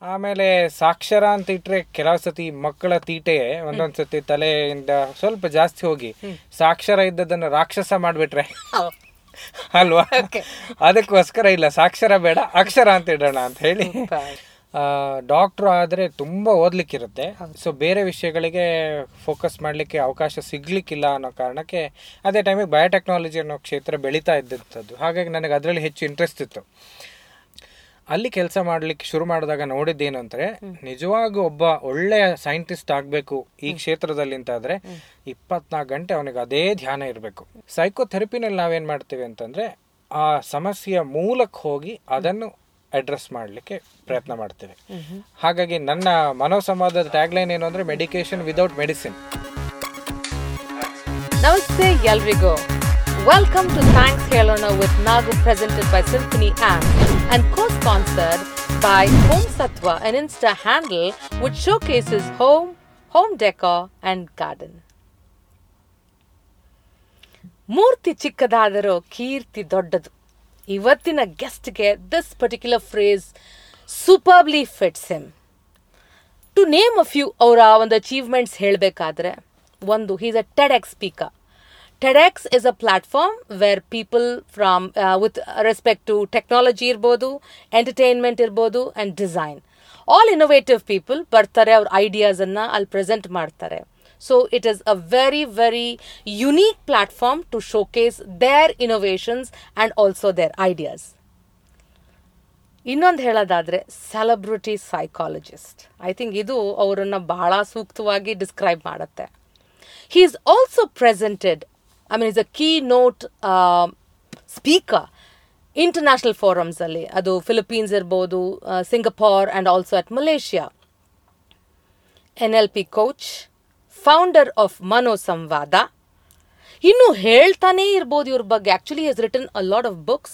ಆಮೇಲೆ ಸಾಕ್ಷರ ಅಂತ ಇಟ್ರೆ ಕೆಲವು ಸತಿ ಮಕ್ಕಳ ತೀಟೆ ಒಂದೊಂದ್ಸತಿ ತಲೆಯಿಂದ ಸ್ವಲ್ಪ ಜಾಸ್ತಿ ಹೋಗಿ ಸಾಕ್ಷರ ಇದ್ದದನ್ನು ರಾಕ್ಷಸ ಮಾಡ್ಬಿಟ್ರೆ ಅಲ್ವಾ, ಅದಕ್ಕೋಸ್ಕರ ಇಲ್ಲ ಸಾಕ್ಷರ ಬೇಡ ಅಕ್ಷರ ಅಂತ ಇಡೋಣ ಅಂತ ಹೇಳಿ. ಡಾಕ್ಟ್ರು ಆದರೆ ತುಂಬ ಓದ್ಲಿಕ್ಕಿರುತ್ತೆ, ಸೊ ಬೇರೆ ವಿಷಯಗಳಿಗೆ ಫೋಕಸ್ ಮಾಡಲಿಕ್ಕೆ ಅವಕಾಶ ಸಿಗ್ಲಿಕ್ಕಿಲ್ಲ ಅನ್ನೋ ಕಾರಣಕ್ಕೆ ಅದೇ ಟೈಮಿಗೆ ಬಯೋಟೆಕ್ನಾಲಜಿ ಅನ್ನೋ ಕ್ಷೇತ್ರ ಬೆಳೀತಾ ಇದ್ದಂಥದ್ದು. ಹಾಗಾಗಿ ನನಗೆ ಅದರಲ್ಲಿ ಹೆಚ್ಚು ಇಂಟ್ರೆಸ್ಟ್ ಇತ್ತು. ಅಲ್ಲಿ ಕೆಲಸ ಮಾಡಲಿಕ್ಕೆ ಶುರು ಮಾಡಿದಾಗ ನೋಡಿದ್ದೇನು ಅಂದರೆ, ನಿಜವಾಗೂ ಒಬ್ಬ ಒಳ್ಳೆಯ ಸೈಂಟಿಸ್ಟ್ ಆಗಬೇಕು ಈ ಕ್ಷೇತ್ರದಲ್ಲಿ ಅಂತಾದರೆ 24 ಗಂಟೆ ಅವನಿಗೆ ಅದೇ ಧ್ಯಾನ ಇರಬೇಕು. ಸೈಕೋಥೆರಪಿನಲ್ಲಿ ನಾವೇನು ಮಾಡ್ತೀವಿ ಅಂತಂದರೆ, ಆ ಸಮಸ್ಯೆಯ ಮೂಲಕ್ಕೆ ಹೋಗಿ ಅದನ್ನು ಅಡ್ರೆಸ್ ಮಾಡಲಿಕ್ಕೆ ಪ್ರಯತ್ನ ಮಾಡ್ತೇವೆ. ಹಾಗಾಗಿ ನನ್ನ ಮನೋಸಂವಾದದ ಟ್ಯಾಗ್ಲೈನ್ ಏನು ಅಂದರೆ, ಮೆಡಿಕೇಶನ್ ವಿದೌಟ್ ಮೆಡಿಸಿನ್. ನಮಸ್ತೆ ಎಲ್ರಿಗೂ. Welcome to Thanks Helona with Nagu, presented by Symphony Amp and co-sponsored by Home Sattva, an Insta handle which showcases home decor and garden. ಮೂರ್ತಿ ಚಿಕ್ಕದಾದರೂ ಕೀರ್ತಿ ದೊಡ್ಡದು. ಇವತ್ತಿನ ಗೆಸ್ಟ್ಗೆ this particular phrase superbly fits him. To name a few ಅವರ ಒಂದು achievements ಹೇಳಬೇಕಾದ್ರೆ, ಒಂದು, he is a TEDx speaker. TEDx is a platform where people from with respect to technology irbodu, entertainment irbodu and design, all innovative people bartare, our ideas anna al present ಮಾಡ್ತಾರೆ. So it is a very very unique platform to showcase their innovations and also their ideas. ಇನ್ನೊಂದು ಹೇಳೋದಾದ್ರೆ, celebrity psychologist. I think ಇದು ಅವರನ್ನು ಬಹಳ ಸೂಕ್ತವಾಗಿ describe ಮಾಡುತ್ತೆ. He is also presented, he's a keynote speaker international forums ಅಲ್ಲಿ, ಅದು Philippines ಇರ್ಬೋದು, Singapore and also at Malaysia. NLP coach, founder of Mano Samvada. ಇನ್ನು ಹೇಳ್ತಾನೇ ಇರ್ಬೋದು ಇವ್ರ ಬಗ್ಗೆ. Actually he has written a lot of books.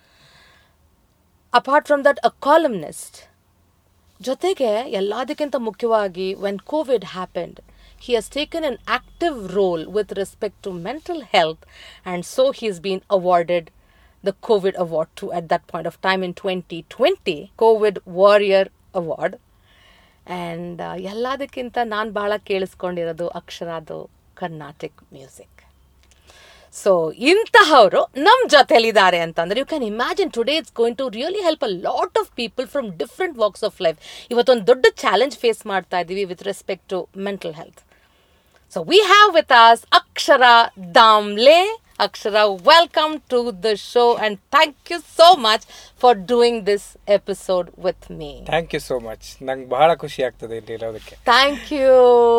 Apart from that, a columnist. ಜೊತೆಗೆ ಎಲ್ಲದಕ್ಕಿಂತ ಮುಖ್ಯವಾಗಿ, when COVID happened, he has taken an active role with respect to mental health, and so he's been awarded the COVID award too at that point of time in 2020, COVID Warrior Award. And ಎಲ್ಲದಕ್ಕಿಂತ ನಾನು ಬಹಳ ಕೇಳಿಸ್ಕೊಂಡಿರೋದು ಅಕ್ಷರಾದು Carnatic music. So ಇಂತಹವರು ನಮ್ಮ ಜೊತೆಲಿದ್ದಾರೆ ಅಂತಂದ್ರೆ, you can imagine today it's going to really help a lot of people from different walks of life. ಇವತ್ತೊಂದು ದೊಡ್ಡ ಚಾಲೆಂಜ್ ಫೇಸ್ ಮಾಡ್ತಾ ಇದ್ದೀವಿ with respect to mental health. So we have with us Akshara Damle. Akshara, welcome to the show and thank you so much for doing this episode with me. Thank you so much. ನಂಗೆ ಬಹಳ ಖುಷಿ ಆಗ್ತದೆ ಇಲ್ಲಿ ಇರೋದಕ್ಕೆ. Thank you.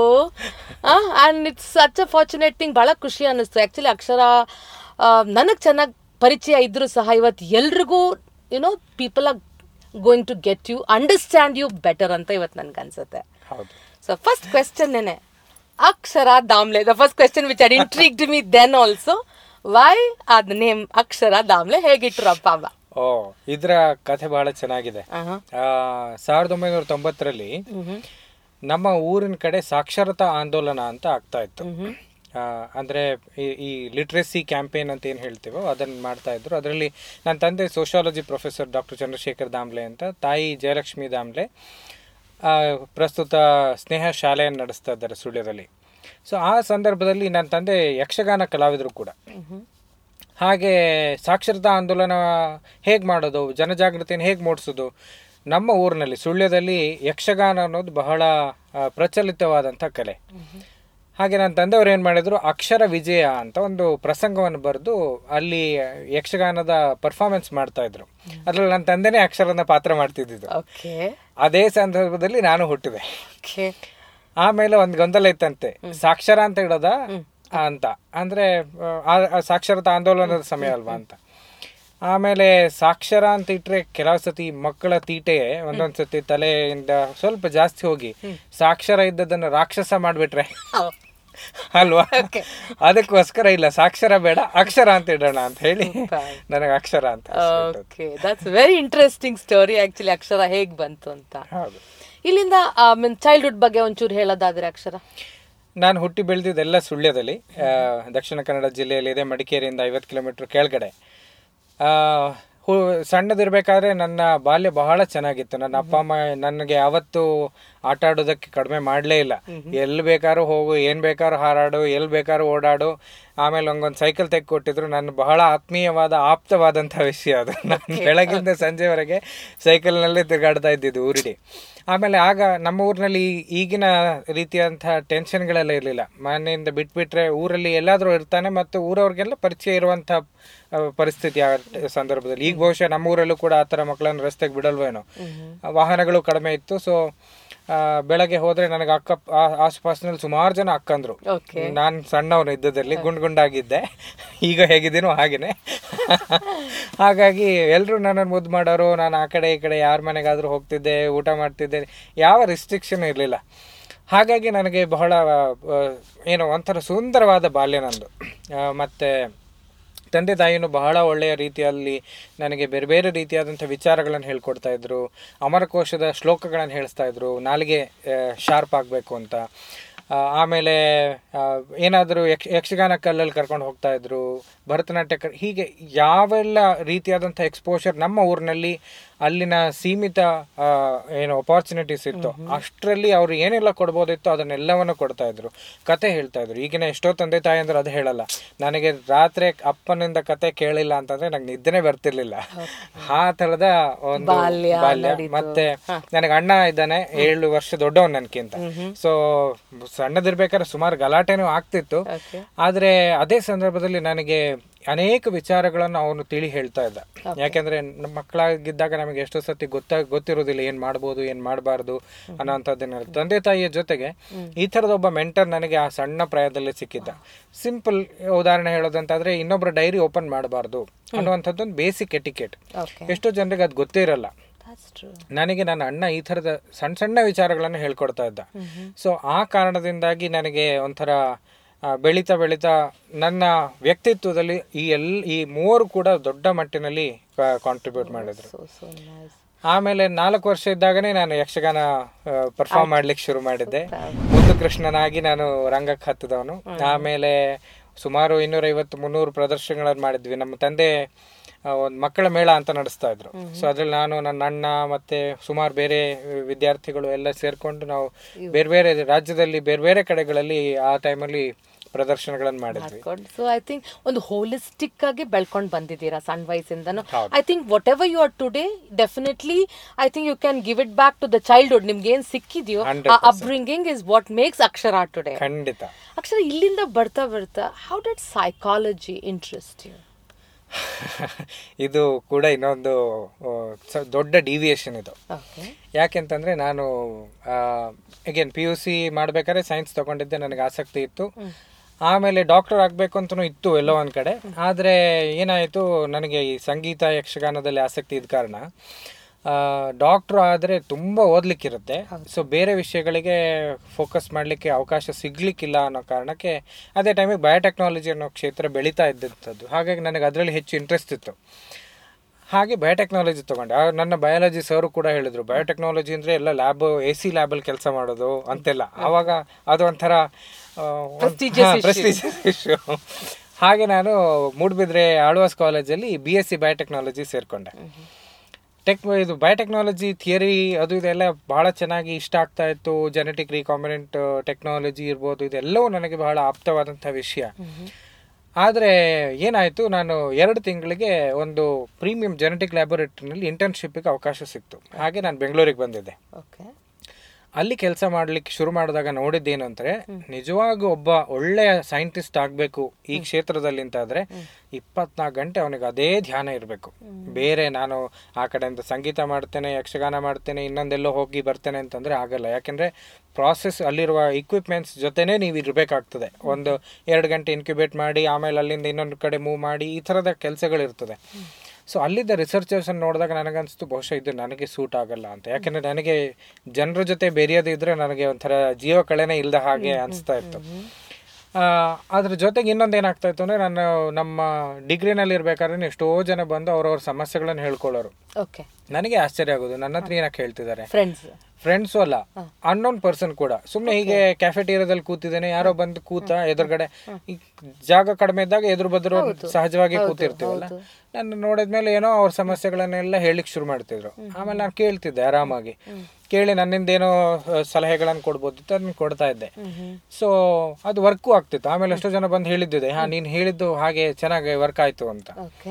And it's such a fortunate thing. ಬಹಳ ಖುಷಿ ಅನ್ನಿಸ್ತು. Actually ಅಕ್ಷರ ನನಗೆ ಚೆನ್ನಾಗಿ ಪರಿಚಯ ಇದ್ರೂ ಸಹ ಇವತ್ತು ಎಲ್ರಿಗೂ people are going to get you, understand you better ಅಂತ ಇವತ್ತು ನನಗೆ ಅನ್ಸುತ್ತೆ. ಹೌದು. So first question Akshara Damle, the first question which had intrigued me then also, why are the name Akshara Damle? ಹೇಗಿಟ್ರಪ್ಪ? ಇದರ ಕಥೆ ಬಹಳ ಚೆನ್ನಾಗಿದೆ. 1990ರಲ್ಲಿ ನಮ್ಮ ಊರಿನ ಕಡೆ ಸಾಕ್ಷರತಾ ಆಂದೋಲನ ಅಂತ ಆಗ್ತಾ ಇತ್ತು. ಅಂದರೆ ಈ ಲಿಟ್ರಸಿ ಕ್ಯಾಂಪೇನ್ ಅಂತ ಏನು ಹೇಳ್ತೀವೋ ಅದನ್ನು ಮಾಡ್ತಾ ಇದ್ರು. ಅದರಲ್ಲಿ ನನ್ನ ತಂದೆ sociology professor doctor Chandrashekar Damle ಅಂತ, ತಾಯಿ ಜಯಲಕ್ಷ್ಮಿ ದಾಮ್ಲೆ ಪ್ರಸ್ತುತ ಸ್ನೇಹ ಶಾಲೆಯನ್ನು ನಡೆಸ್ತಾ ಇದ್ದಾರೆ ಸುಳ್ಯದಲ್ಲಿ. ಸೊ ಆ ಸಂದರ್ಭದಲ್ಲಿ ನನ್ನ ತಂದೆ ಯಕ್ಷಗಾನ ಕಲಾವಿದರು ಕೂಡ. ಹಾಗೆ ಸಾಕ್ಷರತಾ ಆಂದೋಲನ ಹೇಗೆ ಮಾಡೋದು, ಜನಜಾಗೃತಿಯನ್ನು ಹೇಗೆ ಮೂಡಿಸೋದು, ನಮ್ಮ ಊರಿನಲ್ಲಿ ಸುಳ್ಯದಲ್ಲಿ ಯಕ್ಷಗಾನ ಅನ್ನೋದು ಬಹಳ ಪ್ರಚಲಿತವಾದಂಥ ಕಲೆ. ಹಾಗೆ ನನ್ನ ತಂದೆಯವರು ಏನು ಮಾಡಿದ್ರು, ಅಕ್ಷರ ವಿಜಯ ಅಂತ ಒಂದು ಪ್ರಸಂಗವನ್ನು ಬರೆದು ಅಲ್ಲಿ ಯಕ್ಷಗಾನದ ಪರ್ಫಾರ್ಮೆನ್ಸ್ ಮಾಡ್ತಾ ಇದ್ರು. ಅದ್ರಲ್ಲಿ ನನ್ನ ತಂದೆನೇ ಅಕ್ಷರದ ಪಾತ್ರ ಮಾಡ್ತಿದ್ದು. ಅದೇ ಸಂದರ್ಭದಲ್ಲಿ ನಾನು ಹುಟ್ಟಿದೆ. ಆಮೇಲೆ ಒಂದು ಗೊಂದಲ ಇತ್ತಂತೆ, ಸಾಕ್ಷರ ಅಂತ ಇಡೋದ ಅಂತ, ಅಂದ್ರೆ ಸಾಕ್ಷರತಾ ಆಂದೋಲನದ ಸಮಯ ಅಲ್ವಾ ಅಂತ. ಆಮೇಲೆ ಸಾಕ್ಷರ ಅಂತ ಇಟ್ರೆ ಕೆಲವು ಸತಿ ಮಕ್ಕಳ ತೀಟೆ ಒಂದೊಂದ್ಸತಿ ತಲೆಯಿಂದ ಸ್ವಲ್ಪ ಜಾಸ್ತಿ ಹೋಗಿ ಸಾಕ್ಷರ ಇದ್ದದನ್ನು ರಾಕ್ಷಸ ಮಾಡ್ಬಿಟ್ರೆ ಅಲ್ವಾ, ಅದಕ್ಕೋಸ್ಕರ ಇಲ್ಲ ಸಾಕ್ಷರ ಬೇಡ ಅಕ್ಷರ ಅಂತ ಇಡೋಣ ಅಂತ ಹೇಳಿ ನನಗೆ ಅಕ್ಷರ ಅಂತ. That's very interesting story actually, Akshara ಹೇಗ್ ಬಂತು ಅಂತ. ಇಲ್ಲಿಂದ ಚೈಲ್ಡ್ಹುಡ್ ಬಗ್ಗೆ ಒಂಚೂರು ಹೇಳೋದಾದ್ರೆ ಅಕ್ಷರ. ನಾನು ಹುಟ್ಟಿ ಬೆಳೆದಿದ್ದೆಲ್ಲ ಸುಳ್ಯದಲ್ಲಿ, ದಕ್ಷಿಣ ಕನ್ನಡ ಜಿಲ್ಲೆಯಲ್ಲಿ ಇದೆ, ಮಡಿಕೇರಿಯಿಂದ 50 ಕಿಲೋಮೀಟರ್ ಕೆಳಗಡೆ. ಸಣ್ಣದಿರ್ಬೇಕಾದ್ರೆ ನನ್ನ ಬಾಲ್ಯ ಬಹಳ ಚೆನ್ನಾಗಿತ್ತು. ನನ್ನ ಅಪ್ಪ ಅಮ್ಮ ನನಗೆ ಯಾವತ್ತು ಆಟ ಆಡೋದಕ್ಕೆ ಕಡಿಮೆ ಮಾಡಲೇ ಇಲ್ಲ. ಎಲ್ಲಿ ಬೇಕಾದ್ರೂ ಹೋಗು, ಏನ್ ಬೇಕಾದ್ರೂ ಹಾರಾಡು, ಎಲ್ಲಿ ಬೇಕಾದ್ರೂ ಓಡಾಡು. ಆಮೇಲೆ ಒಂದೊಂದು ಸೈಕಲ್ ತೆಗೆದು ಕೊಟ್ಟಿದ್ರು. ನನ್ನ ಬಹಳ ಆಪ್ತವಾದಂತಹ ವಿಷಯ ಅದು. ನಾನು ಬೆಳಗಿಂದ ಸಂಜೆವರೆಗೆ ಸೈಕಲ್ನಲ್ಲೇ ತಿರುಗಾಡ್ತಾ ಇದ್ದಿದ್ದು ಊರಿಡಿ. ಆಮೇಲೆ ಆಗ ನಮ್ಮ ಊರಿನಲ್ಲಿ ಈಗಿನ ರೀತಿಯಂತಹ ಟೆನ್ಷನ್ಗಳೆಲ್ಲ ಇರಲಿಲ್ಲ. ಮನೆಯಿಂದ ಬಿಟ್ಬಿಟ್ರೆ ಊರಲ್ಲಿ ಎಲ್ಲಾದ್ರೂ ಇರ್ತಾನೆ ಮತ್ತು ಊರವ್ರಿಗೆಲ್ಲ ಪರಿಚಯ ಇರುವಂತ ಪರಿಸ್ಥಿತಿ ಆ ಸಂದರ್ಭದಲ್ಲಿ. ಈಗ ಬಹುಶಃ ನಮ್ಮ ಊರಲ್ಲೂ ಕೂಡ ಆ ಥರ ಮಕ್ಕಳನ್ನು ರಸ್ತೆಗೆ ಬಿಡಲ್ವೇನೋ, ವಾಹನಗಳು ಕಡಿಮೆ ಇತ್ತು. ಸೊ ಬೆಳಗ್ಗೆ ಹೋದ್ರೆ ನನಗೆ ಆಸುಪಾಸಿನಲ್ಲಿ ಸುಮಾರು ಜನ ಅಕ್ಕಂದ್ರು. ನಾನು ಸಣ್ಣವನು ಇದ್ದದಲ್ಲಿ ಗುಂಡಾಗಿದ್ದೆ, ಈಗ ಹೇಗಿದ್ದೀನೋ ಹಾಗೇನೆ. ಹಾಗಾಗಿ ಎಲ್ರು ನನ್ನನ್ನು ಮುದ್ದು ಮಾಡೋರು. ನಾನು ಆ ಕಡೆ ಈ ಕಡೆ ಯಾರ ಮನೆಗಾದ್ರೂ ಹೋಗ್ತಿದ್ದೆ, ಊಟ ಮಾಡ್ತಿದ್ದೆ, ಯಾವ ರಿಸ್ಟ್ರಿಕ್ಷನ್ ಇರಲಿಲ್ಲ. ಹಾಗಾಗಿ ನನಗೆ ಬಹಳ ಏನೋ ಒಂಥರ ಸುಂದರವಾದ ಬಾಲ್ಯ ನಂದು. ಮತ್ತೆ ತಂದೆ ತಾಯಿನೂ ಬಹಳ ಒಳ್ಳೆಯ ರೀತಿಯಲ್ಲಿ ನನಗೆ ಬೇರೆ ಬೇರೆ ರೀತಿಯಾದಂಥ ವಿಚಾರಗಳನ್ನು ಹೇಳ್ಕೊಡ್ತಾ ಇದ್ರು. ಅಮರಕೋಶದ ಶ್ಲೋಕಗಳನ್ನು ಹೇಳಿಸ್ತಾ ಇದ್ರು, ನಾಲಿಗೆ ಶಾರ್ಪ್ ಆಗಬೇಕು ಅಂತ. ಆಮೇಲೆ ಏನಾದರೂ ಯಕ್ಷಗಾನ ಕಲ್ಲಲ್ಲಿ ಕರ್ಕೊಂಡು ಹೋಗ್ತಾ ಇದ್ರು, ಭರತನಾಟ್ಯ ಹೀಗೆ ಯಾವೆಲ್ಲ ರೀತಿಯಾದಂಥ ಎಕ್ಸ್ಪೋಷರ್ ನಮ್ಮ ಊರಿನಲ್ಲಿ ಅಲ್ಲಿನ ಸೀಮಿತ ಏನು ಅಪಾರ್ಚುನಿಟೀಸ್ ಇತ್ತು ಅಷ್ಟರಲ್ಲಿ ಅವ್ರು ಏನೆಲ್ಲ ಕೊಡ್ಬೋದಿತ್ತು ಅದನ್ನೆಲ್ಲವನ್ನು ಕೊಡ್ತಾ ಇದ್ರು. ಕತೆ ಹೇಳ್ತಾ ಇದ್ರು. ಈಗಿನ ಎಷ್ಟೋ ತಂದೆ ತಾಯಿ ಅಂದ್ರೆ ಅದು ಹೇಳಲ್ಲ. ನನಗೆ ರಾತ್ರಿ ಅಪ್ಪನಿಂದ ಕತೆ ಕೇಳಿಲ್ಲ ಅಂತಂದ್ರೆ ನಂಗೆ ನಿದ್ದೆನೆ ಬರ್ತಿರ್ಲಿಲ್ಲ. ಆ ತರದ ಒಂದು ಬಾಲ್ಯ. ಮತ್ತೆ ನನಗೆ ಅಣ್ಣ ಇದ್ದಾನೆ, 7 ವರ್ಷ ದೊಡ್ಡವನ್ ನನ್ಕಿಂತ. ಸೊ ಸಣ್ಣದಿರ್ಬೇಕಾದ್ರೆ ಸುಮಾರು ಗಲಾಟೆನೂ ಆಗ್ತಿತ್ತು. ಆದ್ರೆ ಅದೇ ಸಂದರ್ಭದಲ್ಲಿ ನನಗೆ ಅನೇಕ ವಿಚಾರಗಳನ್ನು ಅವನು ತಿಳಿ ಹೇಳ್ತಾ ಇದ್ದ. ಯಾಕೆಂದ್ರೆ ನಮ್ಮ ಮಕ್ಕಳಾಗಿದ್ದಾಗ ನಮಗೆ ಎಷ್ಟೋ ಸತಿ ಗೊತ್ತಿರೋದಿಲ್ಲ ಏನ್ ಮಾಡ್ಬೋದು ಏನ್ ಮಾಡಬಾರ್ದು ಅನ್ನೋಂಥದ್ದನ್ನ. ತಂದೆ ತಾಯಿಯ ಜೊತೆಗೆ ಈ ತರದ ಒಬ್ಬ ಮೆಂಟರ್ ನನಗೆ ಆ ಸಣ್ಣ ಪ್ರಾಯದಲ್ಲಿ ಸಿಕ್ಕಿದ್ದ. ಸಿಂಪಲ್ ಉದಾಹರಣೆ ಹೇಳೋದಂತಾದ್ರೆ ಇನ್ನೊಬ್ಬರ ಡೈರಿ ಓಪನ್ ಮಾಡಬಾರ್ದು ಅನ್ನುವಂಥದ್ದೊಂದು ಬೇಸಿಕ್ ಎಟಿಕೆಟ್. ಎಷ್ಟೋ ಜನರಿಗೆ ಅದು ಗೊತ್ತೇ ಇರಲ್ಲ. ನನಗೆ ನನ್ನ ಅಣ್ಣ ಈ ತರದ ಸಣ್ಣ ಸಣ್ಣ ವಿಚಾರಗಳನ್ನು ಹೇಳ್ಕೊಡ್ತಾ ಇದ್ದ. ಸೊ ಆ ಕಾರಣದಿಂದಾಗಿ ನನಗೆ ಒಂಥರ ಬೆಳೀತಾ ನನ್ನ ವ್ಯಕ್ತಿತ್ವದಲ್ಲಿ ಈ ಮೂವರು ಕೂಡ ದೊಡ್ಡ ಮಟ್ಟಿನಲ್ಲಿ ಕಾಂಟ್ರಿಬ್ಯೂಟ್ ಮಾಡಿದ್ರು. ಆಮೇಲೆ 4 ವರ್ಷ ಇದ್ದಾಗನೇ ನಾನು ಯಕ್ಷಗಾನ ಪರ್ಫಾರ್ಮ್ ಮಾಡ್ಲಿಕ್ಕೆ ಶುರು ಮಾಡಿದ್ದೆ. ಮುದ್ದು ಕೃಷ್ಣನಾಗಿ ನಾನು ರಂಗಕ್ಕೆ ಹತ್ತಿದವನು. ಆಮೇಲೆ ಸುಮಾರು 250-300 ಪ್ರದರ್ಶನಗಳನ್ನು ಮಾಡಿದ್ವಿ. ನಮ್ಮ ತಂದೆ ಒಂದು ಮಕ್ಕಳ ಮೇಳ ಅಂತ ನಡೆಸ್ತಾ ಇದ್ರು. ಸೊ ಅದ್ರಲ್ಲಿ ನಾನು, ನನ್ನ ಅಣ್ಣ ಮತ್ತೆ ಸುಮಾರು ಬೇರೆ ವಿದ್ಯಾರ್ಥಿಗಳು ಎಲ್ಲ ಸೇರ್ಕೊಂಡು ನಾವು ಬೇರೆ ಬೇರೆ ರಾಜ್ಯದಲ್ಲಿ ಬೇರೆ ಬೇರೆ ಕಡೆಗಳಲ್ಲಿ ಆ ಟೈಮಲ್ಲಿ ಪ್ರದರ್ಶನಗಳನ್ನು ಮಾಡಿದ್ವಿ. ಸೊ ಐ ಥಿಂಕ್ ಒಂದು ಹೋಲಿಸ್ಟಿಕ್ ಆಗಿ ಬೆಳ್ಕೊಂಡು ಬಂದಿದ್ದೀರಾ ಸಣ್ಣ ವಯಸ್ಸಿಂದನು. I think whatever you are today, definitely I think you can give it back to the childhood. ನಿಮ್ಗೆ ಏನ್ ಸಿಕ್ಕಿದೆಯೋ ಆ upbringing is what makes Akshara today. ಖಂಡಿತ. ಅಕ್ಷರ, ಇಲ್ಲಿಂದ ಬರ್ತಾ how did psychology interest you? ಇದು ಕೂಡ ಇನ್ನೊಂದು ದೊಡ್ಡ ಡಿವಿಯೇಷನ್ ಇದು. ಯಾಕೆಂತಂದ್ರೆ ನಾನು ಅಗೇನ್ PUC ಮಾಡ್ಬೇಕಾದ್ರೆ ಸೈನ್ಸ್ ತಗೊಂಡಿದ್ದೆ, ನನಗೆ ಆಸಕ್ತಿ ಇತ್ತು. ಆಮೇಲೆ ಡಾಕ್ಟರ್ ಆಗ್ಬೇಕು ಅಂತನೂ ಇತ್ತು ಎಲ್ಲೋ ಒಂದ್ ಕಡೆ. ಆದ್ರೆ ಏನಾಯ್ತು, ನನಗೆ ಈ ಸಂಗೀತ ಯಕ್ಷಗಾನದಲ್ಲಿ ಆಸಕ್ತಿ ಇದ್ದ ಕಾರಣ ಡಾಕ್ಟರ್ ಆದ್ರೆ ತುಂಬಾ ಓದ್ಲಿಕ್ಕಿರುತ್ತೆ. ಸೊ ಬೇರೆ ವಿಷಯಗಳಿಗೆ ಫೋಕಸ್ ಮಾಡ್ಲಿಕ್ಕೆ ಅವಕಾಶ ಸಿಗ್ಲಿಕ್ಕಿಲ್ಲ ಅನ್ನೋ ಕಾರಣಕ್ಕೆ ಅದೇ ಟೈಮಿಗೆ ಬಯೋಟೆಕ್ನಾಲಜಿ ಅನ್ನೋ ಕ್ಷೇತ್ರ ಬೆಳೀತಾ ಇದ್ದಂಥದ್ದು. ಹಾಗಾಗಿ ನನಗೆ ಅದರಲ್ಲಿ ಹೆಚ್ಚು ಇಂಟ್ರೆಸ್ಟ್ ಇತ್ತು. ಹಾಗೆ ಬಯೋಟೆಕ್ನಾಲಜಿ ತಗೊಂಡೆ. ನನ್ನ ಬಯಾಲಜಿ ಸರ್ ಕೂಡ ಹೇಳಿದ್ರು, ಬಯೋಟೆಕ್ನಾಲಜಿ ಅಂದ್ರೆ ಎಲ್ಲ ಲ್ಯಾಬ್, AC ಲ್ಯಾಬಲ್ಲಿ ಕೆಲಸ ಮಾಡೋದು ಅಂತೆಲ್ಲ. ಆವಾಗ ಅದು ಒಂಥರ ಪ್ರೆಸ್ಟೀಜಿಯಸ್ ಇಶ್ಯೂ. ಹಾಗೆ ನಾನು ಮೂಡಬಿದ್ರೆ ಆಳ್ವಾಸ್ ಕಾಲೇಜಲ್ಲಿ BSc ಬಯೋಟೆಕ್ನಾಲಜಿ ಸೇರ್ಕೊಂಡೆ. ಇದು ಬಯೋಟೆಕ್ನಾಲಜಿ ಥಿಯರಿ ಅದು ಇದೆಲ್ಲ ಬಹಳ ಚೆನ್ನಾಗಿ ಇಷ್ಟ ಆಗ್ತಾ ಇತ್ತು. ಜೆನೆಟಿಕ್ ರೀಕಾಂಬಿನೆಂಟ್ ಟೆಕ್ನಾಲಜಿ ಇರ್ಬೋದು, ಇದೆಲ್ಲವೂ ನನಗೆ ಬಹಳ ಆಪ್ತವಾದಂಥ ವಿಷಯ. ಆದರೆ ಏನಾಯಿತು, ನಾನು 2 ತಿಂಗಳಿಗೆ ಒಂದು ಪ್ರೀಮಿಯಂ ಜೆನೆಟಿಕ್ ಲ್ಯಾಬೊರೇಟರಿನಲ್ಲಿ ಇಂಟರ್ನ್ಶಿಪ್ಗೆ ಅವಕಾಶ ಸಿಕ್ತು. ಹಾಗೆ ನಾನು ಬೆಂಗಳೂರಿಗೆ ಬಂದಿದ್ದೆ. ಅಲ್ಲಿ ಕೆಲಸ ಮಾಡ್ಲಿಕ್ಕೆ ಶುರು ಮಾಡಿದಾಗ ನೋಡಿದ್ದೇನು ಅಂದ್ರೆ, ನಿಜವಾಗಿ ಒಬ್ಬ ಒಳ್ಳೆಯ ಸೈಂಟಿಸ್ಟ್ ಆಗ್ಬೇಕು ಈ ಕ್ಷೇತ್ರದಲ್ಲಿ ಅಂತಾದ್ರೆ 24 ಗಂಟೆ ಅವನಿಗೆ ಅದೇ ಧ್ಯಾನ ಇರಬೇಕು. ಬೇರೆ ನಾನು ಆ ಕಡೆಯಿಂದ ಸಂಗೀತ ಮಾಡ್ತೇನೆ, ಯಕ್ಷಗಾನ ಮಾಡ್ತೇನೆ, ಇನ್ನೊಂದೆಲ್ಲೋ ಹೋಗಿ ಬರ್ತೇನೆ ಅಂತಂದ್ರೆ ಆಗಲ್ಲ. ಯಾಕೆಂದ್ರೆ ಪ್ರಾಸೆಸ್ ಅಲ್ಲಿರುವ ಇಕ್ವಿಪ್ಮೆಂಟ್ಸ್ ಜೊತೆನೆ ನೀವು ಇರಬೇಕಾಗ್ತದೆ. ಒಂದು 2 ಗಂಟೆ ಇನ್ಕ್ಯುಬೇಟ್ ಮಾಡಿ ಆಮೇಲೆ ಅಲ್ಲಿಂದ ಇನ್ನೊಂದು ಕಡೆ ಮೂವ್ ಮಾಡಿ, ಈ ಥರದ ಕೆಲಸಗಳಿರ್ತದೆ. ಸೊ ಅಲ್ಲಿದ್ದ ರಿಸರ್ಚರ್ಸ್ ಅನ್ನು ನೋಡಿದಾಗ ನನಗನ್ನಿಸ್ತು ಬಹುಶಃ ಇದು ನನಗೆ ಸೂಟ್ ಆಗಲ್ಲ ಅಂತ. ಯಾಕೆಂದ್ರೆ ನನಗೆ ಜನರ ಜೊತೆ ಬೆರೆಯೋದಿದ್ರೆ ನನಗೆ ಒಂಥರ ಜೀವ ಕಳೆನೇ ಇಲ್ಲದ ಹಾಗೆ ಅನಿಸ್ತಾ ಇತ್ತು. ಅದ್ರ ಜೊತೆಗೆ ಇನ್ನೊಂದು ಏನಾಗ್ತಾ ಇತ್ತು ಅಂದ್ರೆ, ನಾನು ನಮ್ಮ ಡಿಗ್ರಿನಲ್ಲಿ ಇರ್ಬೇಕಾದ್ರೆ ಎಷ್ಟೋ ಜನ ಬಂದು ಅವ್ರವ್ರ ಸಮಸ್ಯೆಗಳನ್ನು ಹೇಳ್ಕೊಳ್ಳೋರು. ಓಕೆ. ನನಗೆ ಆಶ್ಚರ್ಯ ಆಗೋದು, ನನ್ನ ಹತ್ರ ಏನಕ್ಕೆ ಹೇಳ್ತಿದ್ದಾರೆ, ಫ್ರೆಂಡ್ಸು ಅಲ್ಲ, ಅನ್ನೋನ್ ಪರ್ಸನ್ ಕೂಡ. ಸುಮ್ನೆ ಹೀಗೆ ಕ್ಯಾಫೆಟೇರಿಯಾದಲ್ಲಿ ಕೂತಿದ್ದೇನೆ, ಯಾರೋ ಬಂದು ಕೂತ ಎದುರುಗಡೆ, ಈ ಜಾಗ ಕಡಿಮೆ ಇದ್ದಾಗ ಎದುರು ಬದ್ರು ಸಹಜವಾಗಿ ಕೂತಿರ್ತೀವಲ್ಲ, ನಾನು ನೋಡಿದ್ಮೇಲೆ ಏನೋ ಅವ್ರ ಸಮಸ್ಯೆಗಳನ್ನೆಲ್ಲ ಹೇಳಿಕ್ ಶುರು ಮಾಡ್ತಿದ್ರು. ಆಮೇಲೆ ನಾನು ಕೇಳ್ತಿದ್ದೆ ಆರಾಮಾಗಿ, ಕೇಳಿ ನನ್ನಿಂದ ಏನೋ ಸಲಹೆಗಳನ್ನು ಕೊಡ್ಬೋದಿತ್ತು, ಅದನ್ನ ಕೊಡ್ತಾ ಇದ್ದೆ. ಸೊ ಅದು ವರ್ಕು ಆಗ್ತಿತ್ತು. ಆಮೇಲೆ ಎಷ್ಟೋ ಜನ ಬಂದು ಹೇಳಿದ್ದಿದೆ, ನೀನ್ ಹೇಳಿದ್ದು ಹಾಗೆ ಚೆನ್ನಾಗಿ ವರ್ಕ್ ಆಯ್ತು ಅಂತ.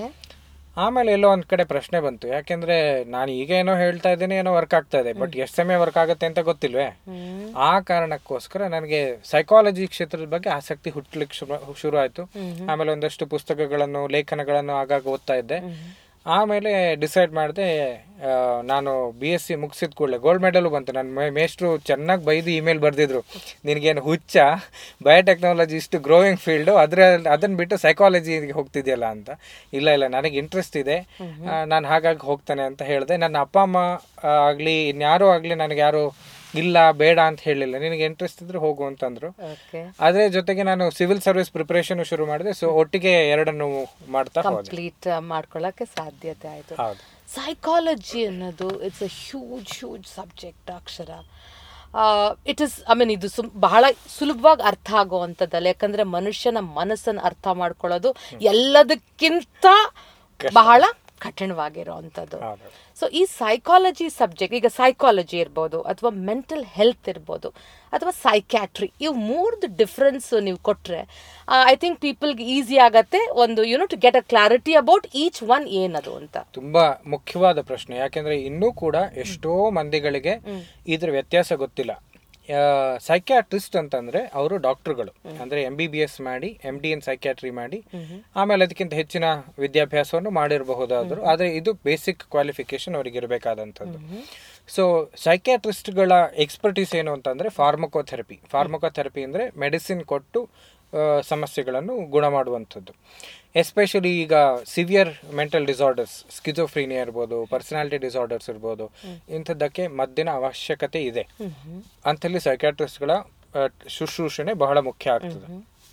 ಆಮೇಲೆ ಎಲ್ಲೋ ಒಂದ್ ಕಡೆ ಪ್ರಶ್ನೆ ಬಂತು, ಯಾಕೆಂದ್ರೆ ನಾನು ಈಗ ಏನೋ ಹೇಳ್ತಾ ಇದ್ದೇನೆ, ಏನೋ ವರ್ಕ್ ಆಗ್ತಾ ಇದೆ, ಬಟ್ ಎಷ್ಟು ಸಮಯ ವರ್ಕ್ ಆಗುತ್ತೆ ಅಂತ ಗೊತ್ತಿಲ್ವೇ. ಆ ಕಾರಣಕ್ಕೋಸ್ಕರ ನನಗೆ ಸೈಕಾಲಜಿ ಕ್ಷೇತ್ರದ ಬಗ್ಗೆ ಆಸಕ್ತಿ ಹುಟ್ಟಲಿಕ್ಕೆ ಶುರು ಆಯ್ತು. ಆಮೇಲೆ ಒಂದಷ್ಟು ಪುಸ್ತಕಗಳನ್ನು, ಲೇಖನಗಳನ್ನು ಆಗಾಗ ಓದ್ತಾ ಇದ್ದೆ. ಆಮೇಲೆ ಡಿಸೈಡ್ ಮಾಡಿದೆ, ನಾನು BSc ಮುಗಿಸಿದ ಕೂಡಲೇ ಗೋಲ್ಡ್ ಮೆಡಲ್ ಬಂತು. ನನ್ನ ಮೇಷ್ಟ್ರು ಚೆನ್ನಾಗಿ ಬೈದು ಇಮೇಲ್ ಬರ್ದಿದ್ರು, ನಿನಗೇನು ಹುಚ್ಚ, ಬಯೋಟೆಕ್ನಾಲಜಿ ಇಷ್ಟು ಗ್ರೋಯಿಂಗ್ ಫೀಲ್ಡು, ಅದನ್ನ ಬಿಟ್ಟು ಸೈಕಾಲಜಿಗೆ ಹೋಗ್ತಿದೆಯಲ್ಲ ಅಂತ. ಇಲ್ಲ ನನಗೆ ಇಂಟ್ರೆಸ್ಟ್ ಇದೆ, ನಾನು ಹಾಗಾಗಿ ಹೋಗ್ತಾನೆ ಅಂತ ಹೇಳಿದೆ. ನನ್ನ ಅಪ್ಪ ಅಮ್ಮ ಆಗಲಿ ಇನ್ಯಾರೋ ಆಗಲಿ ನನಗೆ ಯಾರು ಇಲ್ಲ ಬೇಡ ಅಂತ ಹೇಳಿಲ್ಲ, ನಿನಗೆ ಇಂಟ್ರೆಸ್ಟ್ ಇದ್ರೆ ಹೋಗು ಅಂತಂದ್ರು. ಅದ್ರ ಜೊತೆಗೆ ನಾನು ಸಿವಿಲ್ ಸರ್ವಿಸ್ ಪ್ರಿಪರೇಷನ್ ಶುರು ಮಾಡಿದೆ. ಸೊ ಒಟ್ಟಿಗೆ ಎರಡನ್ನು ಮಾಡ್ತಾ ಕಂಪ್ಲೀಟ್ ಮಾಡ್ಕೊಳ್ಳಕ್ಕೆ ಸಾಧ್ಯತೆ ಆಯ್ತು. ಸೈಕಾಲಜಿ ಅನ್ನೋದು it's a huge subject Akshara. It is ಇದು ಬಹಳ ಸುಲಭವಾಗಿ ಅರ್ಥ ಆಗುವಂಥದ್ದಲ್ಲ, ಯಾಕಂದ್ರೆ ಮನುಷ್ಯನ ಮನಸ್ಸನ್ನು ಅರ್ಥ ಮಾಡ್ಕೊಳ್ಳೋದು ಎಲ್ಲದಕ್ಕಿಂತ ಬಹಳ ಕಠಿಣವಾಗಿರುವಂಥದ್ದು. ಸೊ ಈ ಸೈಕಾಲಜಿ ಸಬ್ಜೆಕ್ಟ್, ಈಗ ಸೈಕಾಲಜಿ ಇರ್ಬೋದು, ಅಥವಾ ಮೆಂಟಲ್ ಹೆಲ್ತ್ ಇರ್ಬೋದು, ಅಥವಾ ಸೈಕ್ಯಾಟ್ರಿ, ಇವು ಮೂರ್ದು ಡಿಫ್ರೆನ್ಸ್ ನೀವು ಕೊಟ್ರೆ ಐ ಥಿಂಕ್ ಪೀಪಲ್ಗೆ ಈಸಿ ಆಗತ್ತೆ ಒಂದು to get a clarity about each one ಏನದು ಅಂತ. ತುಂಬಾ ಮುಖ್ಯವಾದ ಪ್ರಶ್ನೆ, ಯಾಕೆಂದ್ರೆ ಇನ್ನೂ ಕೂಡ ಎಷ್ಟೋ ಮಂದಿಗಳಿಗೆ ಇದ್ರ ವ್ಯತ್ಯಾಸ ಗೊತ್ತಿಲ್ಲ. ಸೈಕ್ಯಾಟ್ರಿಸ್ಟ್ ಅಂತಂದ್ರೆ ಅವರು ಡಾಕ್ಟರ್ಗಳು, ಅಂದ್ರೆ MBBS ಮಾಡಿ MD ಇನ್ ಸೈಕ್ಯಾಟ್ರಿ ಮಾಡಿ ಆಮೇಲೆ ಅದಕ್ಕಿಂತ ಹೆಚ್ಚಿನ ವಿದ್ಯಾಭ್ಯಾಸವನ್ನು ಮಾಡಿರಬಹುದಾದ್ರು, ಆದ್ರೆ ಇದು ಬೇಸಿಕ್ ಕ್ವಾಲಿಫಿಕೇಶನ್ ಅವ್ರಿಗೆ ಇರಬೇಕಾದಂಥದ್ದು. ಸೊ ಸೈಕ್ಯಾಟ್ರಿಸ್ಟ್ಗಳ ಎಕ್ಸ್ಪರ್ಟೀಸ್ ಏನು ಅಂತಂದ್ರೆ ಫಾರ್ಮಕೋಥೆರಪಿ ಅಂದ್ರೆ ಮೆಡಿಸಿನ್ ಕೊಟ್ಟು ಸಮಸ್ಯೆಗಳನ್ನು ಗುಣ ಮಾಡುವಂಥದ್ದು. ಎಸ್ಪೆಷಲಿ ಈಗ ಸಿವಿಯರ್ ಮೆಂಟಲ್ ಡಿಸಾರ್ಡರ್ಸ್, ಸ್ಕಿಜೋಫ್ರೀನಿಯಾ ಇರ್ಬೋದು, ಪರ್ಸನಾಲಿಟಿ ಡಿಸಾರ್ಡರ್ಸ್ ಇರ್ಬೋದು, ಇಂಥದ್ದಕ್ಕೆ ಮದ್ದಿನ ಅವಶ್ಯಕತೆ ಇದೆ. ಅಂತಲ್ಲಿ ಸೈಕ್ಯಾಟ್ರಿಸ್ಟ್ಗಳ ಶುಶ್ರೂಷಣೆ ಬಹಳ ಮುಖ್ಯ ಆಗ್ತದೆ.